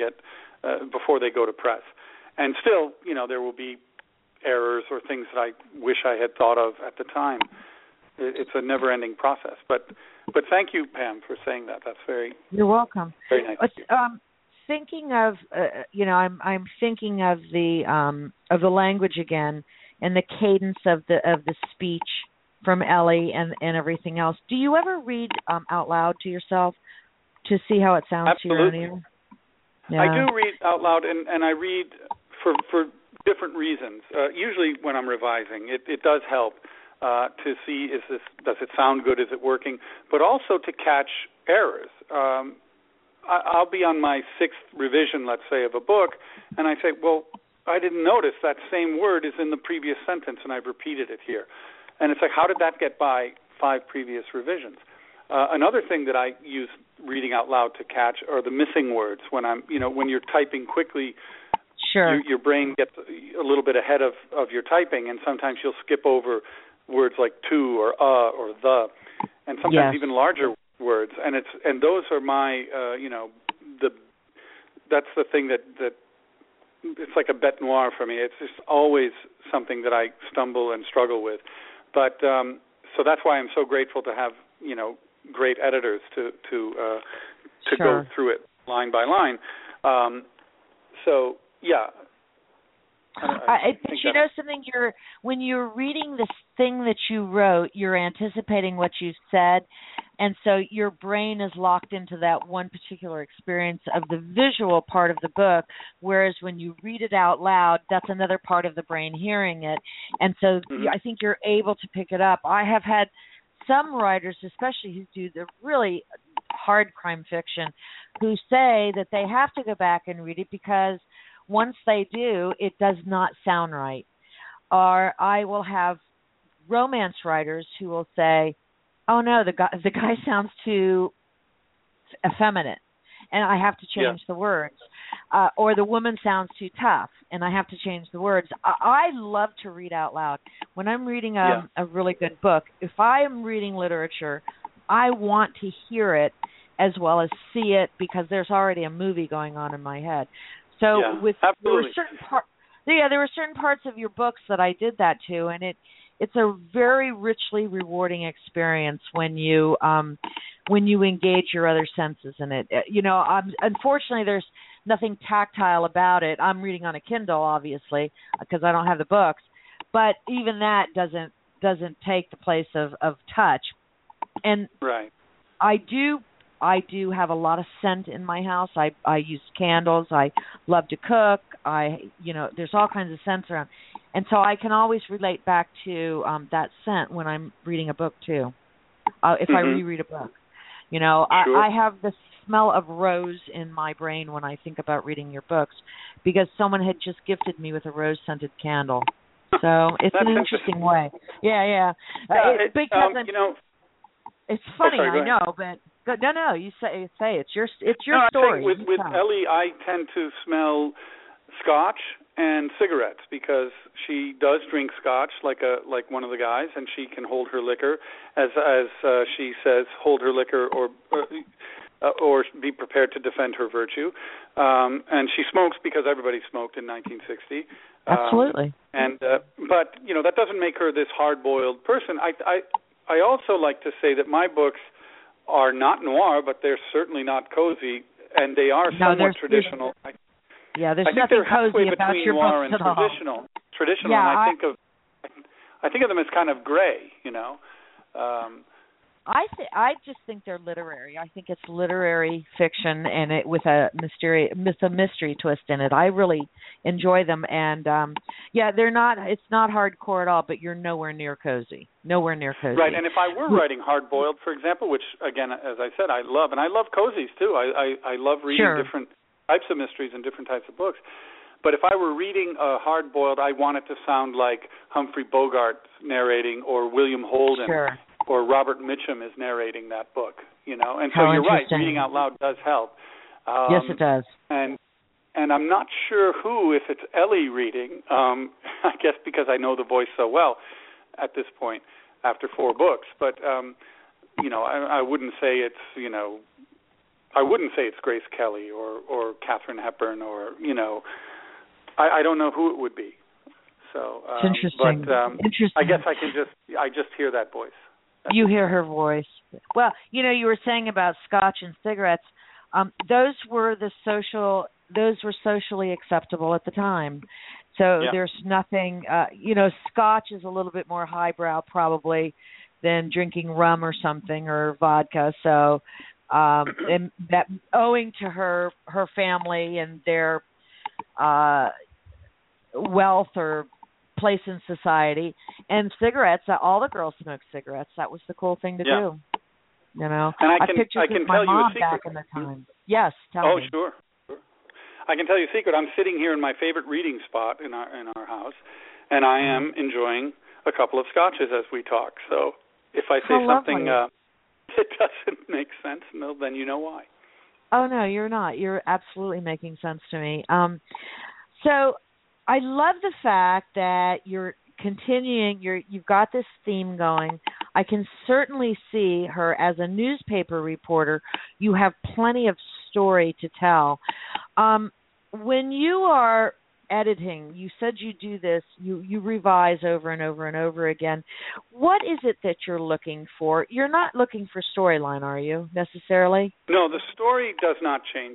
go to press. And still, there will be errors or things that I wish I had thought of at the time. It's a never-ending process. But thank you, Pam, for saying that. That's You're welcome. Very nice. Thinking of, I'm thinking of the language again and the cadence of the speech from Ellie and everything else. Do you ever read out loud to yourself to see how it sounds Absolutely. to your own ear? Yeah. I do read out loud, and I read for different reasons. Usually when I'm revising, it does help to see does it sound good, is it working, but also to catch errors. I'll be on my 6th revision, let's say, of a book, and I say, well, I didn't notice that same word is in the previous sentence, and I've repeated it here. And it's like, how did that get by 5 previous revisions? Another thing that I use reading out loud to catch are the missing words. When when you're typing quickly, sure, your brain gets a little bit ahead of your typing, and sometimes you'll skip over words like to or the, and sometimes even larger words. And those are my that's the thing that it's like a bête noire for me. It's just always something that I stumble and struggle with. But so that's why I'm so grateful to have great editors to go through it line by line. So yeah. But you know something? When you're reading this thing that you wrote, you're anticipating what you said, and so your brain is locked into that one particular experience of the visual part of the book, whereas when you read it out loud, that's another part of the brain hearing it, and so I think you're able to pick it up. I have had some writers, especially who do the really hard crime fiction, who say that they have to go back and read it because once they do, it does not sound right. Or I will have romance writers who will say, "Oh no, the guy sounds too effeminate, and I have to change the words." Or the woman sounds too tough, and I have to change the words. I love to read out loud. When I'm reading a really good book, if I am reading literature, I want to hear it as well as see it because there's already a movie going on in my head. So there were certain parts of your books that I did that to, and it's a very richly rewarding experience when you engage your other senses in it. Unfortunately, there's nothing tactile about it. I'm reading on a Kindle, obviously, because I don't have the books, but even that doesn't take the place of touch. And right. I do have a lot of scent in my house. I use candles. I love to cook. There's all kinds of scents around. And so I can always relate back to that scent when I'm reading a book too. If I reread a book. Sure. I have the smell of rose in my brain when I think about reading your books because someone had just gifted me with a rose-scented candle. So it's an interesting way. Yeah. It's funny, I know, but no. You say it's your story. I think with Ellie, I tend to smell Scotch and cigarettes because she does drink Scotch like one of the guys, and she can hold her liquor, as she says, hold her liquor or be prepared to defend her virtue. And she smokes because everybody smoked in 1960. Absolutely. But that doesn't make her this hard-boiled person. I also like to say that my books are not noir, but they're certainly not cozy, and they are somewhat traditional. There's I think nothing they're halfway cozy about between your noir books and at traditional. all. Traditional, yeah, and I think of them as kind of gray, I just think they're literary. I think it's literary fiction, and it with a mystery twist in it. I really enjoy them, and they're not. It's not hardcore at all, but you're nowhere near cozy. Nowhere near cozy. Right, and if I were writing hard-boiled, for example, which again, as I said, I love, and I love cozies too. I love reading different types of mysteries and different types of books. But if I were reading a hard-boiled, I want it to sound like Humphrey Bogart narrating, or William Holden. Sure. Or Robert Mitchum is narrating that book, And so How you're right, reading out loud does help. Yes, it does. And I'm not sure if it's Ellie reading, I guess because I know the voice so well at this point after 4 books. But, I wouldn't say it's Grace Kelly or Katharine Hepburn or, I don't know who it would be. So, it's interesting. But interesting. I guess I just hear that voice. You hear her voice. Well, you were saying about Scotch and cigarettes. Those were socially acceptable at the time. So there's nothing. Scotch is a little bit more highbrow probably than drinking rum or something or vodka. So, and that owing to her family and their wealth or place in society, and cigarettes. All the girls smoked cigarettes. That was the cool thing to do. And I can tell you a secret. Back in the time. Yes, tell me. Oh, sure. I can tell you a secret. I'm sitting here in my favorite reading spot in our house, and I am enjoying a couple of scotches as we talk. So if I say something that doesn't make sense, then you know why. Oh no, you're not. You're absolutely making sense to me. So I love the fact that you're continuing. You've got this theme going. I can certainly see her as a newspaper reporter. You have plenty of story to tell. When you are editing, you said you do this. You revise over and over and over again. What is it that you're looking for? You're not looking for storyline, are you, necessarily? No, the story does not change.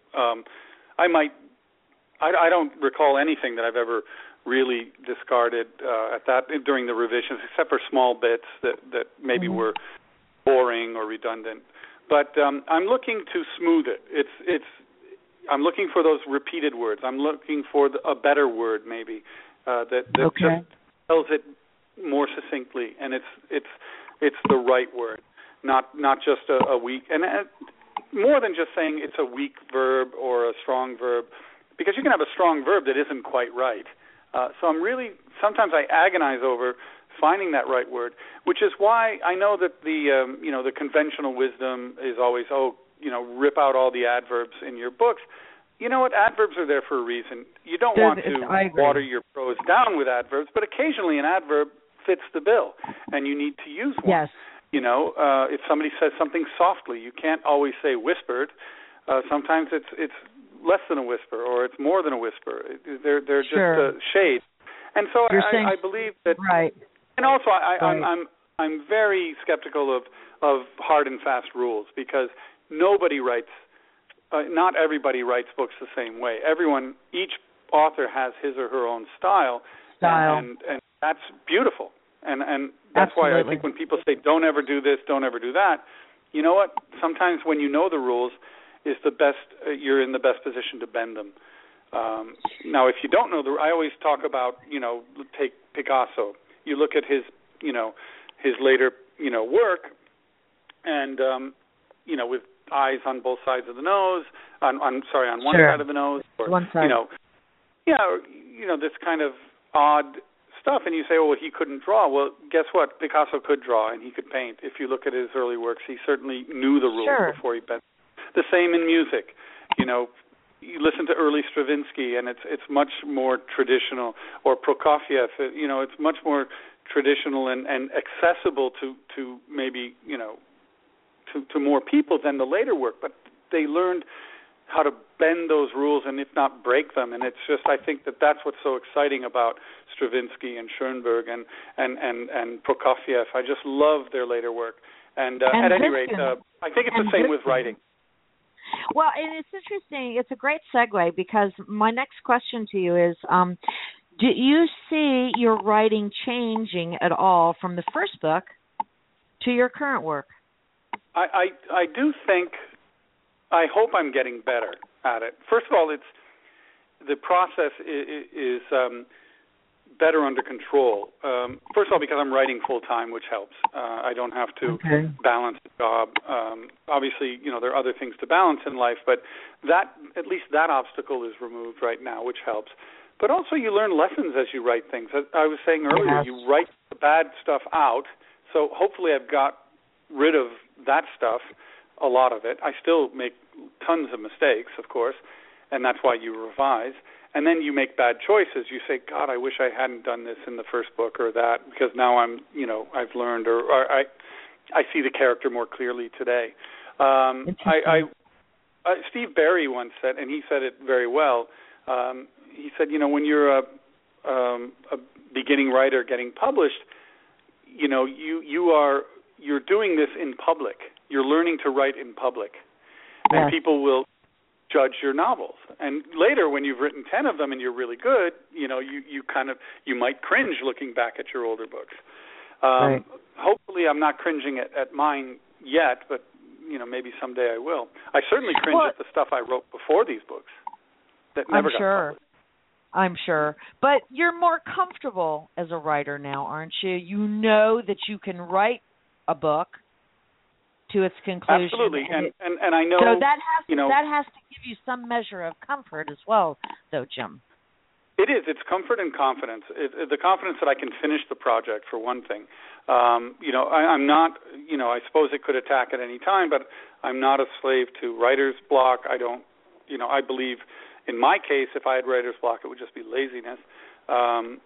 I don't recall anything that I've ever really discarded during the revisions, except for small bits that maybe were boring or redundant. But I'm looking to smooth it. I'm looking for those repeated words. I'm looking for a better word, maybe that just tells it more succinctly, and it's the right word, not just a weak, and more than just saying it's a weak verb or a strong verb. Because you can have a strong verb that isn't quite right. So sometimes I agonize over finding that right word, which is why I know that the conventional wisdom is always, rip out all the adverbs in your books. You know what? Adverbs are there for a reason. You don't want to water your prose down with adverbs, but occasionally an adverb fits the bill, and you need to use one. Yes. If somebody says something softly, you can't always say whispered. Sometimes it's less than a whisper, or it's more than a whisper. They're just shades. And so I believe that And also, I'm very skeptical of hard and fast rules, because nobody writes, not everybody writes books the same way. Each author has his or her own style. And that's beautiful. And that's Absolutely. why I think when people say, don't ever do this, don't ever do that, you know what? Sometimes when you know the rules, is the best. You're in the best position to bend them. Now, if you don't know I always talk about, take Picasso. You look at his later, work, and with eyes on both sides of the nose, on one side of the nose, or one side. This kind of odd stuff, and you say, oh, well, he couldn't draw. Well, guess what? Picasso could draw, and he could paint. If you look at his early works, he certainly knew the rules before he bent. The same in music. You listen to early Stravinsky, and it's much more traditional, or Prokofiev. It's much more traditional and accessible to maybe to more people than the later work. But they learned how to bend those rules and if not break them. And it's just, I think that's what's so exciting about Stravinsky and Schoenberg and Prokofiev. I just love their later work. And at any rate, I think it's the same with writing. Well, and it's interesting. It's a great segue, because my next question to you is, do you see your writing changing at all from the first book to your current work? I do think, I hope I'm getting better at it. First of all, the process is better under control. First of all, because I'm writing full time, which helps. I don't have to balance the job. Obviously, there are other things to balance in life, but at least that obstacle is removed right now, which helps. But also, you learn lessons as you write things. As I was saying earlier, you write the bad stuff out. So hopefully, I've got rid of that stuff, a lot of it. I still make tons of mistakes, of course, and that's why you revise. And then you make bad choices. You say, God, I wish I hadn't done this in the first book or that, because now I've learned, or I see the character more clearly today. Steve Berry once said, and he said it very well, he said, when you're a beginning writer getting published, you're doing this in public. You're learning to write in public. And people will judge your novels. And later, when you've written 10 of them and you're really good, you might cringe looking back at your older books. Hopefully, I'm not cringing at mine yet, but maybe someday I will. I certainly cringe at the stuff I wrote before these books that never got published. I'm sure. But you're more comfortable as a writer now, aren't you? You know that you can write a book to its conclusion. Absolutely, and I know. So that has to give you some measure of comfort as well, though, Jim. It is. It's comfort and confidence. The confidence that I can finish the project, for one thing. I'm not. I suppose it could attack at any time, but I'm not a slave to writer's block. I don't. I believe, in my case, if I had writer's block, it would just be laziness. And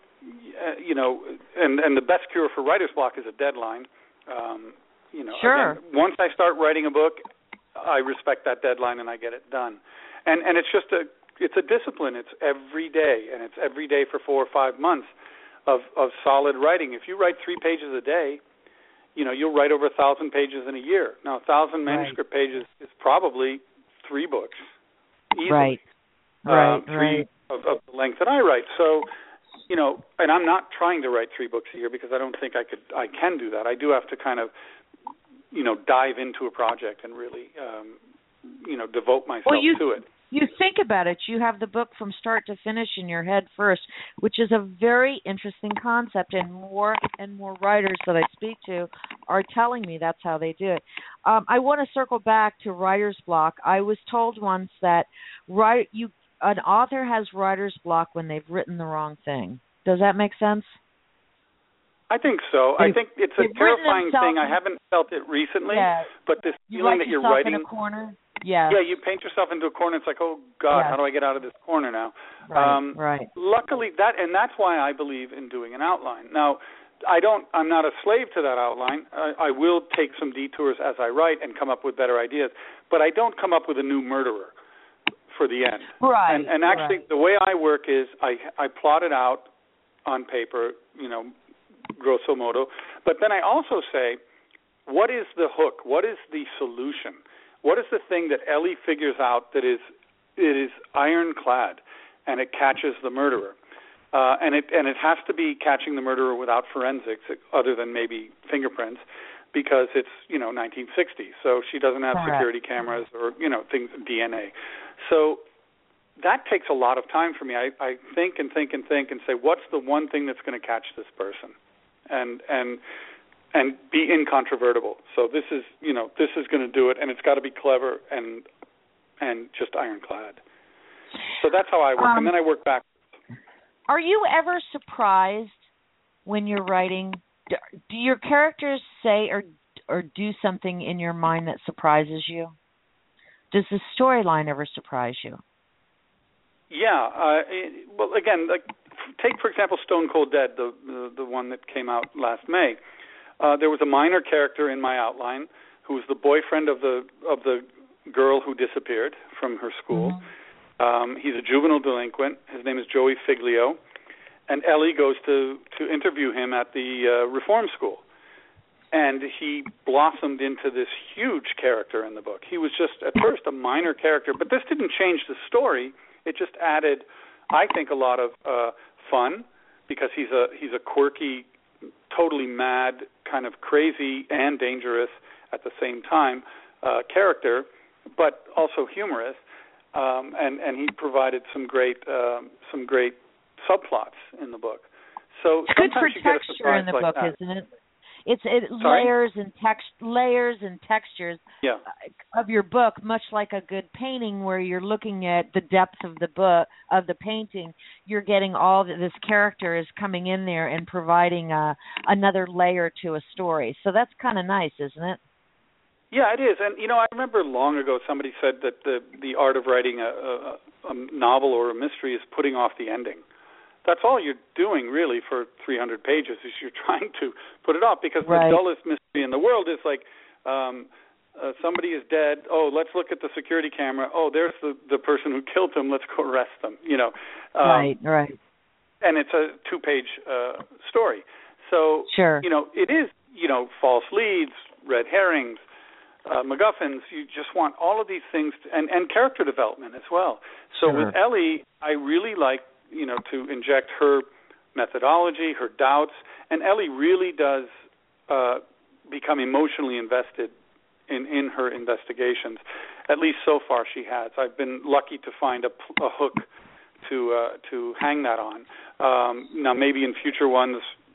the best cure for writer's block is a deadline. Sure. Again, once I start writing a book, I respect that deadline and I get it done. And it's just it's a discipline. It's every day, and it's every day for 4 or 5 months of solid writing. If you write 3 pages a day, you'll write over 1,000 pages in a year. Now, 1,000 manuscript pages is probably 3 books, easily. Right. 3 of the length that I write. So, and I'm not trying to write 3 books a year, because I don't think I can do that. I do have to kind of, dive into a project and really, devote myself to it. You think about it, you have the book from start to finish in your head first, which is a very interesting concept, and more writers that I speak to are telling me that's how they do it. I want to circle back to writer's block. I was told once that an author has writer's block when they've written the wrong thing. Does that make sense? I think so. I think it's a terrifying thing. I haven't felt it recently, but this feeling that you're writing in a corner. Yeah, you paint yourself into a corner. It's like, oh God, how do I get out of this corner now? Right. Luckily, that's why I believe in doing an outline. Now, I'm not a slave to that outline. I will take some detours as I write and come up with better ideas, but I don't come up with a new murderer for the end. Right. And actually, the way I work is I plot it out on paper, grosso modo. But then I also say, what is the hook? What is the solution? What is the thing that Ellie figures out that it is ironclad and it catches the murderer? And it has to be catching the murderer without forensics, other than maybe fingerprints, because it's 1960, so she doesn't have security cameras or things, DNA. So that takes a lot of time for me. I think and think and think and say, what's the one thing that's going to catch this person, and be incontrovertible. So this is going to do it, and it's got to be clever and just ironclad. So that's how I work, and then I work back. Are you ever surprised when you're writing? Do your characters say or do something in your mind that surprises you? Does the storyline ever surprise you? Yeah. Well, again, take for example Stone Cold Dead, the one that came out last May. There was a minor character in my outline who was the boyfriend of the girl who disappeared from her school. Mm-hmm. He's a juvenile delinquent. His name is Joey Figlio, and Ellie goes to interview him at the reform school. And he blossomed into this huge character in the book. He was just, at first, a minor character, but this didn't change the story. It just added, I think, a lot of fun, because he's a quirky, totally mad, kind of crazy and dangerous at the same time character, but also humorous. And he provided some great subplots in the book. So it's good for texture in the book, isn't it? It's layers and textures of your book, much like a good painting where you're looking at the depth of the book of the painting. You're getting all this character is coming in there and providing another layer to a story. So that's kind of nice, isn't it? Yeah, it is. And I remember long ago somebody said that the art of writing a novel or a mystery is putting off the ending. That's all you're doing, really, for 300 pages, is you're trying to put it off, because the dullest mystery in the world is like somebody is dead. Oh, let's look at the security camera. Oh, there's the person who killed him. Let's go arrest them. Right. And it's a 2-page story. So, sure. It is, false leads, red herrings, MacGuffins. You just want all of these things, and character development as well. So with Ellie, I really like to inject her methodology, her doubts, and Ellie really does become emotionally invested in her investigations. At least so far she has. I've been lucky to find a hook to hang that on. Now maybe in future ones,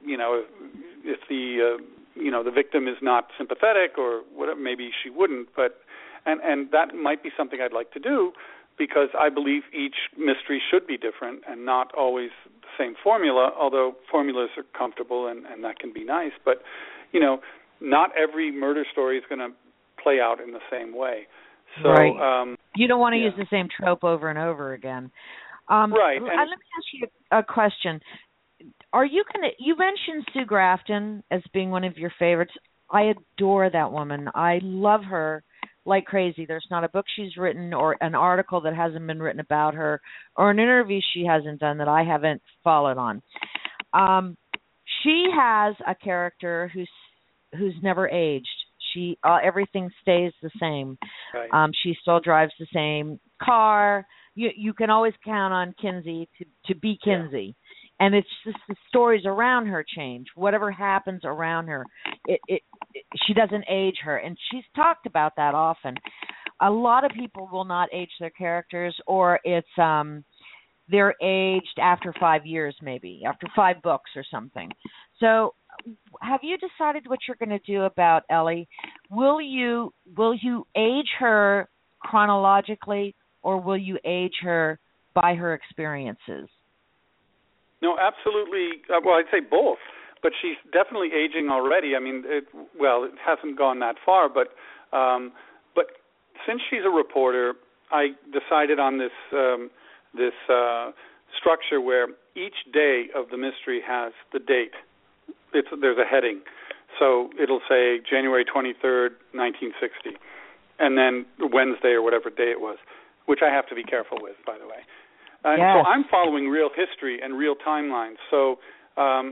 if the victim is not sympathetic or whatever, maybe she wouldn't. But and that might be something I'd like to do, because I believe each mystery should be different and not always the same formula, although formulas are comfortable and that can be nice. But, not every murder story is going to play out in the same way. So you don't want to use the same trope over and over again. Right. Let me ask you a question. Are you you mentioned Sue Grafton as being one of your favorites. I adore that woman. I love her like crazy. There's not a book she's written or an article that hasn't been written about her or an interview she hasn't done that I haven't followed on. She has a character who's never aged. She everything stays the same. Right. She still drives the same car. You can always count on Kinsey to be Kinsey. Yeah. And it's just the stories around her change. Whatever happens around her, she doesn't age her. And she's talked about that often. A lot of people will not age their characters, or it's they're aged after 5 years, maybe, after 5 books or something. So have you decided what you're going to do about Ellie? Will you age her chronologically, or will you age her by her experiences? No, absolutely. Well, I'd say both, but she's definitely aging already. I mean, it hasn't gone that far, but since she's a reporter, I decided on this structure where each day of the mystery has the date. There's a heading, so it'll say January 23rd, 1960, and then Wednesday or whatever day it was, which I have to be careful with, by the way. And so I'm following real history and real timelines. So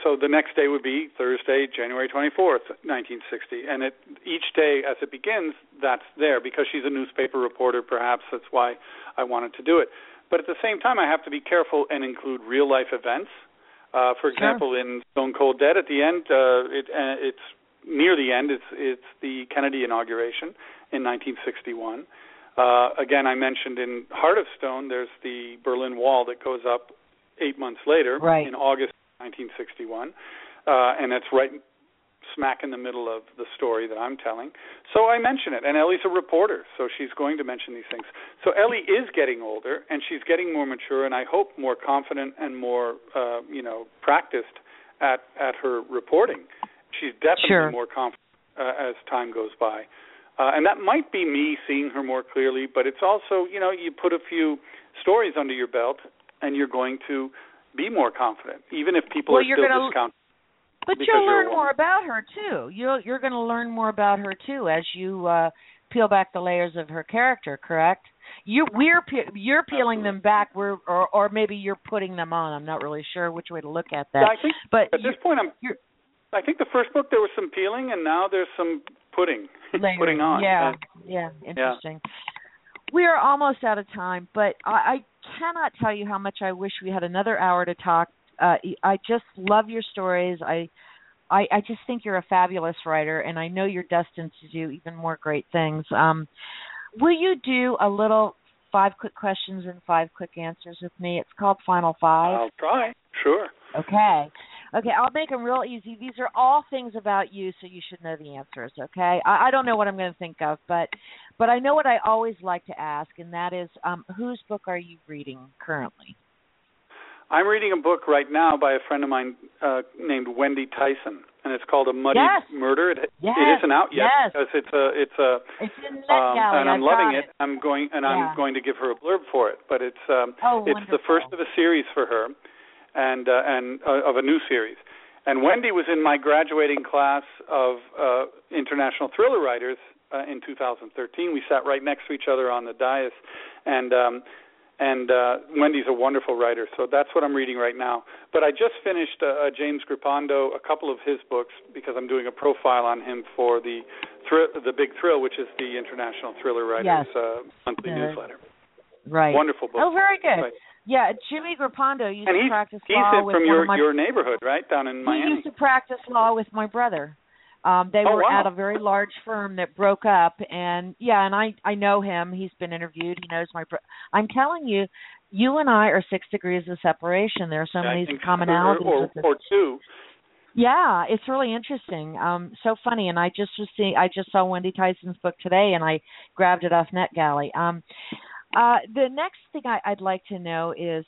So the next day would be Thursday, January 24th, 1960. And each day as it begins, that's there. Because she's a newspaper reporter, perhaps that's why I wanted to do it. But at the same time, I have to be careful and include real-life events. For example, in Stone Cold Dead, at the end, it's near the end, it's the Kennedy inauguration in 1961. Again, I mentioned in Heart of Stone, there's the Berlin Wall that goes up 8 months later in August 1961, and that's right smack in the middle of the story that I'm telling. So I mention it, and Ellie's a reporter, so she's going to mention these things. So Ellie is getting older, and she's getting more mature, and I hope more confident and more, practiced at her reporting. She's definitely more confident as time goes by. And that might be me seeing her more clearly, but it's also, you put a few stories under your belt, and you're going to be more confident, even if people are still discounting. But you'll learn more about her too. You're going to learn more about her too as you peel back the layers of her character. Correct? You're peeling them back, or maybe you're putting them on. I'm not really sure which way to look at that. Yeah, I think, but at this point, I think the first book there was some peeling, and now there's some putting on. Yeah, interesting. Yeah. We are almost out of time, but I cannot tell you how much I wish we had another hour to talk. I just love your stories. I just think you're a fabulous writer, and I know you're destined to do even more great things. Will you do a little 5 quick questions and 5 quick answers with me? It's called Final Five. I'll try. Sure. Okay, I'll make them real easy. These are all things about you, so you should know the answers, okay? I don't know what I'm going to think of, but I know what I always like to ask, and that is, whose book are you reading currently? I'm reading a book right now by a friend of mine named Wendy Tyson, and it's called A Muddy Murder. It isn't out yet because it's in NetGalley. and I'm loving it. I'm going to give her a blurb for it, but it's the first of a series for her, and of a new series. And Wendy was in my graduating class of international thriller writers in 2013. We sat right next to each other on the dais, and Wendy's a wonderful writer, so that's what I'm reading right now. But I just finished James Grippando, a couple of his books, because I'm doing a profile on him for the Big Thrill, which is the International Thriller Writers monthly newsletter. Right. Wonderful book. Oh, very good. Right. Yeah, Jimmy Grippando used to practice law with from your neighborhood, right, down in Miami. He used to practice law with my brother. They were at a very large firm that broke up, and I know him. He's been interviewed. He knows my I'm telling you, you and I are 6 degrees of separation. There are so many commonalities. Or two. Yeah, it's really interesting. So funny. And I just saw Wendy Tyson's book today, and I grabbed it off NetGalley. The next thing I'd like to know is,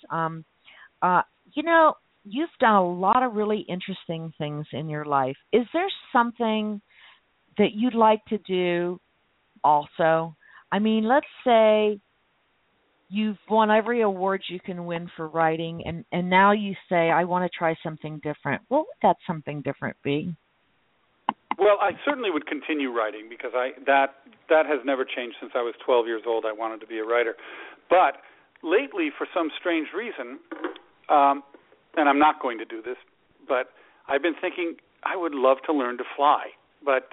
you've done a lot of really interesting things in your life. Is there something that you'd like to do also? I mean, let's say you've won every award you can win for writing, and now you say, I want to try something different. What would that something different be? Well, I certainly would continue writing because that has never changed since I was 12 years old. I wanted to be a writer. But lately, for some strange reason, and I'm not going to do this, but I've been thinking I would love to learn to fly. But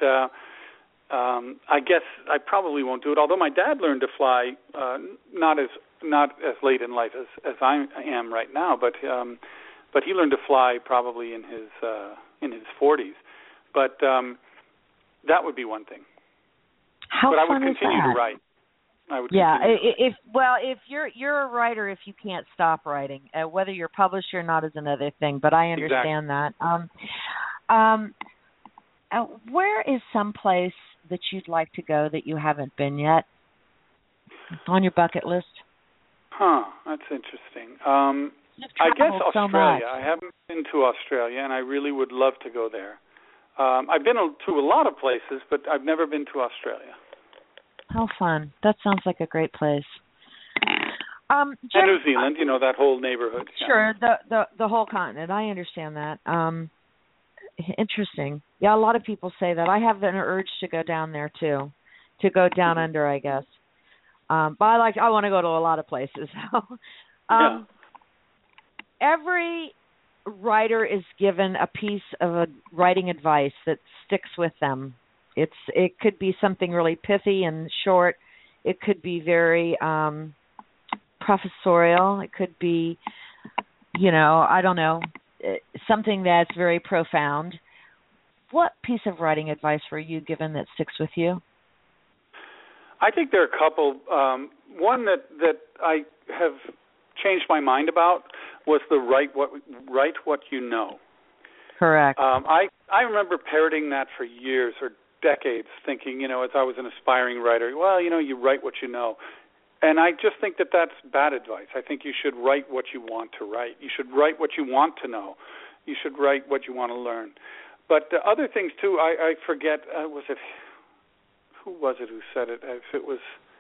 I guess I probably won't do it, although my dad learned to fly not as late in life as I am right now, but he learned to fly probably in his 40s. But that would be one thing. How but I fun would continue is that? to write. If you're a writer, if you can't stop writing, whether you're published or not is another thing. But I understand that. Where is some place that you'd like to go that you haven't been yet on your bucket list? That's interesting. I guess Australia. I haven't been to Australia, and I really would love to go there. I've been to a lot of places, but I've never been to Australia. How fun. That sounds like a great place. And New Zealand, that whole neighborhood. Sure, the whole continent. I understand that. Interesting. Yeah, a lot of people say that. I have an urge to go down there, too, to go down under, I guess. But I want to go to a lot of places. Every writer is given a piece of writing advice that sticks with them. It could be something really pithy and short. It could be very professorial. It could be, I don't know, something that's very profound. What piece of writing advice were you given that sticks with you? I think there are a couple. One that I have changed my mind about was the write what you know. Correct. I remember parroting that for years or decades, thinking, as I was an aspiring writer, well, you write what you know. And I just think that that's bad advice. I think you should write what you want to write. You should write what you want to know. You should write what you want to learn. But other things, too, I forget, who was it who said it? If it was,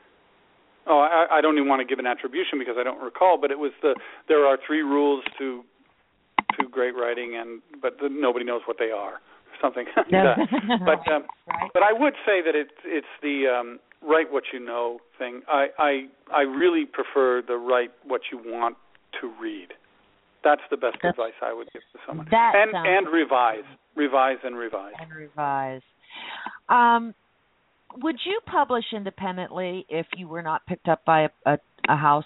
I don't even want to give an attribution because I don't recall, but it was there are 3 rules to great writing, but nobody knows what they are, something like that. But I would say that it's the write what you know thing. I really prefer the write what you want to read. That's the best advice I would give to someone. And revise. And revise. Would you publish independently if you were not picked up by a house?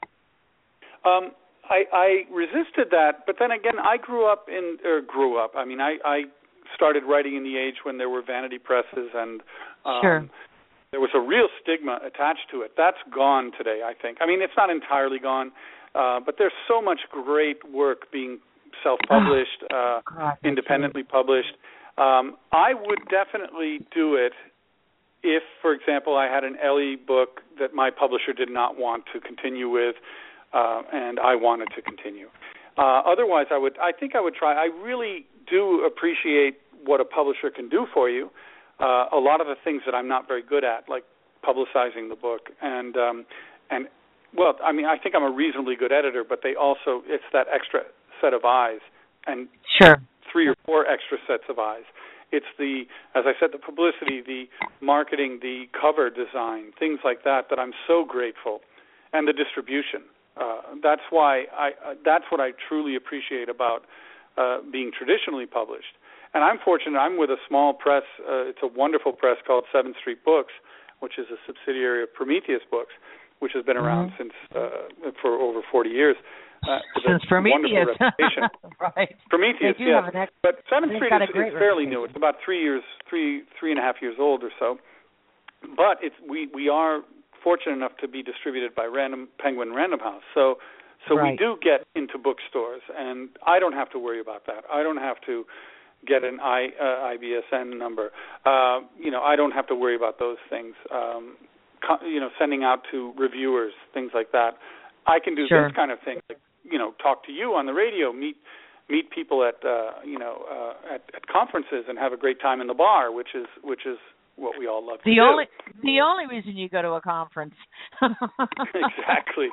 I resisted that, but then again, I grew up. I mean, I started writing in the age when there were vanity presses, and sure. There was a real stigma attached to it. That's gone today, I think. I mean, it's not entirely gone, but there's so much great work being self-published, independently published. I would definitely do it if, for example, I had an Ellie book that my publisher did not want to continue with, and I wanted to continue. Otherwise, I think I would try. I really do appreciate what a publisher can do for you. A lot of the things that I'm not very good at, like publicizing the book, and well, I mean, I think I'm a reasonably good editor, but it's that extra set of eyes, and sure. 3 or 4 extra sets of eyes. It's as I said, the publicity, the marketing, the cover design, things like that I'm so grateful, and the distribution. That's why that's what I truly appreciate about being traditionally published. And I'm fortunate. I'm with a small press. It's a wonderful press called 7th Street Books, which is a subsidiary of Prometheus Books, which has been around since for over 40 years. Since Prometheus. Right. Prometheus, yes. But 7th Street is fairly new. It's about 3 and a half years old or so. But we are fortunate enough to be distributed by Penguin Random House. So we do get into bookstores, and I don't have to worry about that. I don't have to get an IBSN number. I don't have to worry about those things. Sending out to reviewers, things like that. I can do this kind of thing, like, talk to you on the radio, meet people at conferences, and have a great time in the bar, which is what we all love to do. The only reason you go to a conference. Exactly.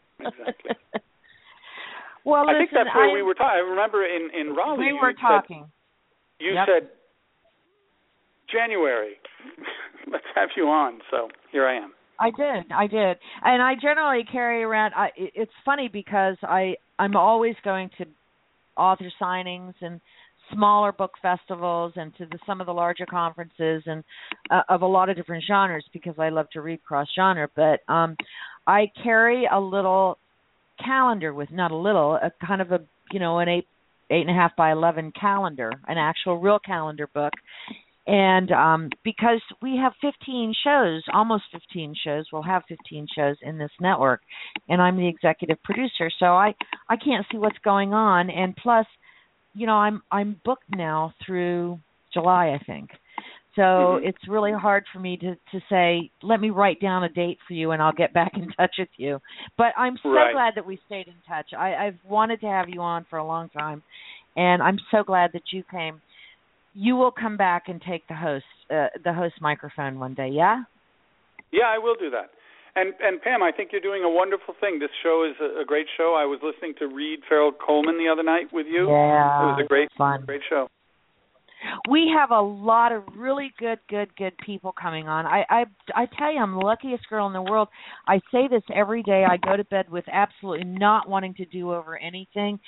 Well, I think that's where we were talking. I remember in Raleigh. We were talking. You said, January, let's have you on. So here I am. I did. And I generally carry around, it's funny because I'm always going to author signings and smaller book festivals and to some of the larger conferences and of a lot of different genres because I love to read cross-genre. But I carry a little calendar with, not a little, a kind of an 8.5 by 11 calendar, an actual real calendar book. And because we have 15 shows, almost 15 shows, we'll have 15 shows in this network, and I'm the executive producer, so I can't see what's going on. And plus, I'm booked now through July, I think. So it's really hard for me to say, let me write down a date for you and I'll get back in touch with you. But I'm so glad that we stayed in touch. I've wanted to have you on for a long time, and I'm so glad that you came. You will come back and take the host microphone one day, yeah? Yeah, I will do that. And Pam, I think you're doing a wonderful thing. This show is a great show. I was listening to Reed Farrell Coleman the other night with you. Yeah, it was a great show. We have a lot of really good people coming on. I tell you, I'm the luckiest girl in the world. I say this every day. I go to bed with absolutely not wanting to do over anything.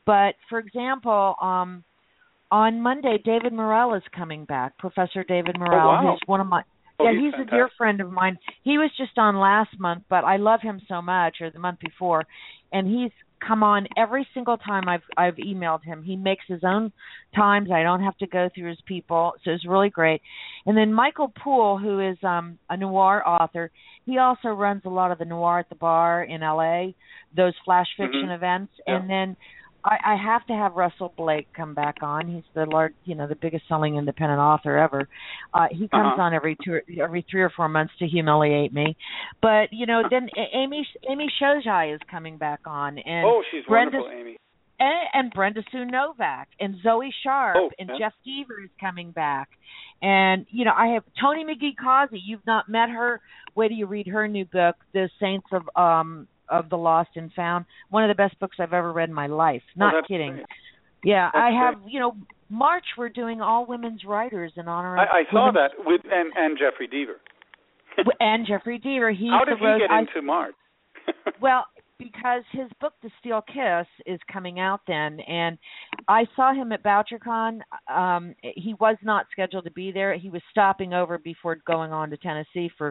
But for example, on Monday, David Morrell is coming back. Professor David Morrell, who's one of my he's fantastic. a dear friend of mine. He was just on last month, but I love him so much, or the month before, and he's come on every single time I've emailed him. He makes his own times. I don't have to go through his people, so it's really great. And then Michael Poole, who is a noir author, he also runs a lot of the Noir at the Bar in LA, those flash fiction events. Yeah. And then I have to have Russell Blake come back on. He's the biggest selling independent author ever. He comes on every 3 or 4 months to humiliate me. But then Amy Shojai is coming back on, and she's wonderful, Amy. And Brenda Sue Novak and Zoe Sharp and Jeff Deaver is coming back. And I have Tony McGee Causey. You've not met her. Wait till you read her new book, The Saints of the Lost and Found. One of the best books I've ever read in my life. Not kidding. Great. Yeah, that's I have, great. March we're doing all women's writers in honor of I saw that with and Jeffrey Deaver. And Jeffrey Deaver. How did he get into March? Well, because his book, The Steel Kiss, is coming out then, and I saw him at BoucherCon. He was not scheduled to be there. He was stopping over before going on to Tennessee for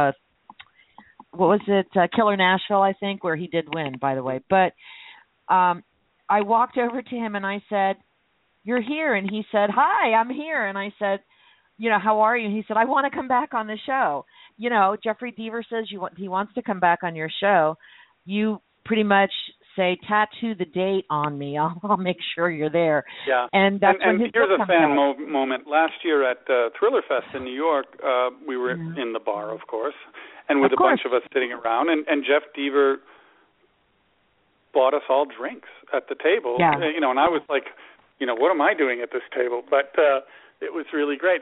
Killer Nashville, I think, where he did win, by the way. But I walked over to him and I said, "You're here," and he said, "Hi, I'm here," and I said, "How are you?" And he said, "I want to come back on the show." Jeffrey Deaver says he wants to come back on your show. You pretty much say, tattoo the date on me. I'll make sure you're there. Yeah. And that's when his here's book a fan moment. Last year at Thriller Fest in New York, we were in the bar, of course, and with a bunch of us sitting around, and Jeff Deaver bought us all drinks at the table. Yeah. And I was like, what am I doing at this table? But it was really great.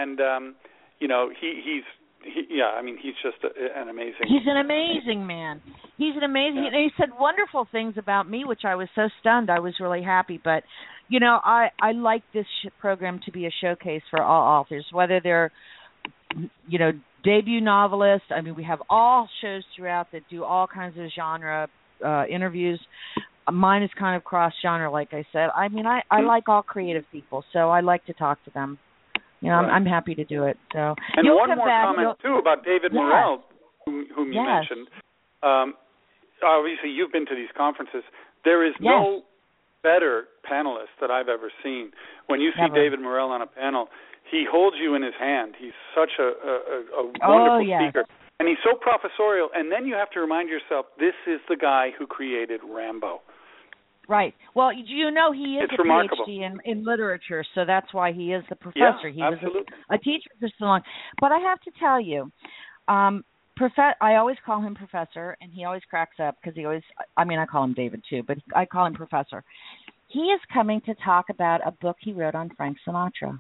He's just an amazing. He's an amazing man. He's an amazing. Yeah. He said wonderful things about me, which I was so stunned. I was really happy. But I like this program to be a showcase for all authors, whether they're debut novelists. I mean, we have all shows throughout that do all kinds of genre interviews. Mine is kind of cross-genre, like I said. I mean, I like all creative people, so I like to talk to them. I'm happy to do it. So, and one more comment too about David Morrell, whom you mentioned. Obviously, you've been to these conferences. There is no better panelist that I've ever seen. When you see David Morrell on a panel, he holds you in his hand. He's such a wonderful speaker. And he's so professorial. And then you have to remind yourself, this is the guy who created Rambo. Right. Well, he is a PhD in literature, so that's why he is the professor. Yeah, he was a teacher for so long. But I have to tell you, I always call him Professor, and he always cracks up because I call him David too, but I call him Professor. He is coming to talk about a book he wrote on Frank Sinatra.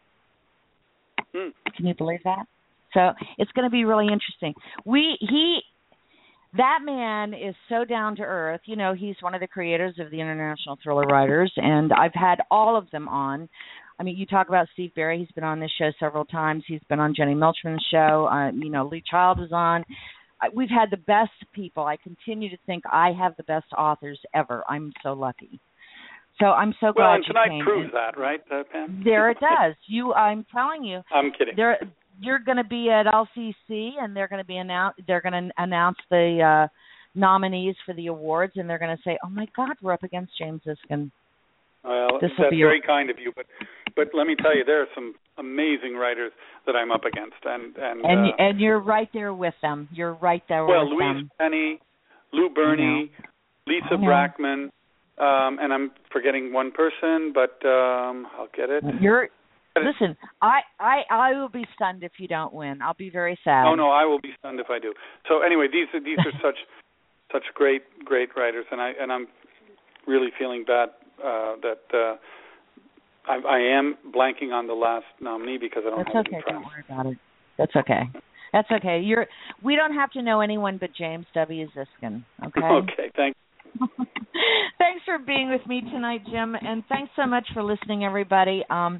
Can you believe that? So it's going to be really interesting. That man is so down to earth. He's one of the creators of the International Thriller Writers, and I've had all of them on. I mean, you talk about Steve Berry. He's been on this show several times. He's been on Jenny Milchman's show. Lee Child was on. We've had the best people. I continue to think I have the best authors ever. I'm so lucky. So I'm so glad you came. Well, and tonight proves that, right, Pam? There it does. I'm telling you. I'm kidding. You're going to be at LCC, and they're going to announce the nominees for the awards, and they're going to say, "Oh my God, we're up against James Iskin." Well, that's very kind of you, but let me tell you, there are some amazing writers that I'm up against, and you're right there with them. You're right there with them. Well, Louise Penny, Lou Berney, Lisa Brackman, and I'm forgetting one person, but I'll get it. Listen, I will be stunned if you don't win. I'll be very sad. Oh no, I will be stunned if I do. So anyway, these are such great writers, and I'm really feeling bad that I am blanking on the last nominee because I don't have it in front. Don't worry about it. That's okay. That's okay. We don't have to know anyone but James W. Ziskin. Okay. Okay. Thanks. Thanks for being with me tonight, Jim, and thanks so much for listening, everybody.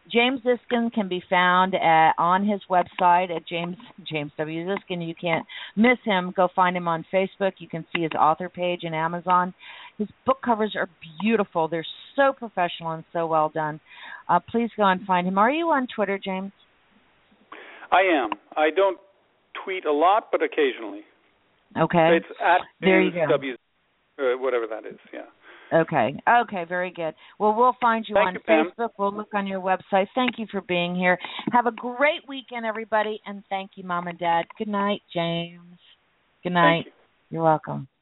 James Ziskin can be found on his website at James W. Ziskin. You can't miss him. Go find him on Facebook. You can see his author page in Amazon. His book covers are beautiful. They're so professional and so well done. Please go and find him. Are you on Twitter, James? I am. I don't tweet a lot, but occasionally. Okay. It's at there you go. W, whatever that is, yeah. Okay, very good. Well, we'll find you on Facebook. We'll look on your website. Thank you for being here. Have a great weekend, everybody, and thank you, Mom and Dad. Good night, James. Good night. Thank you. You're welcome.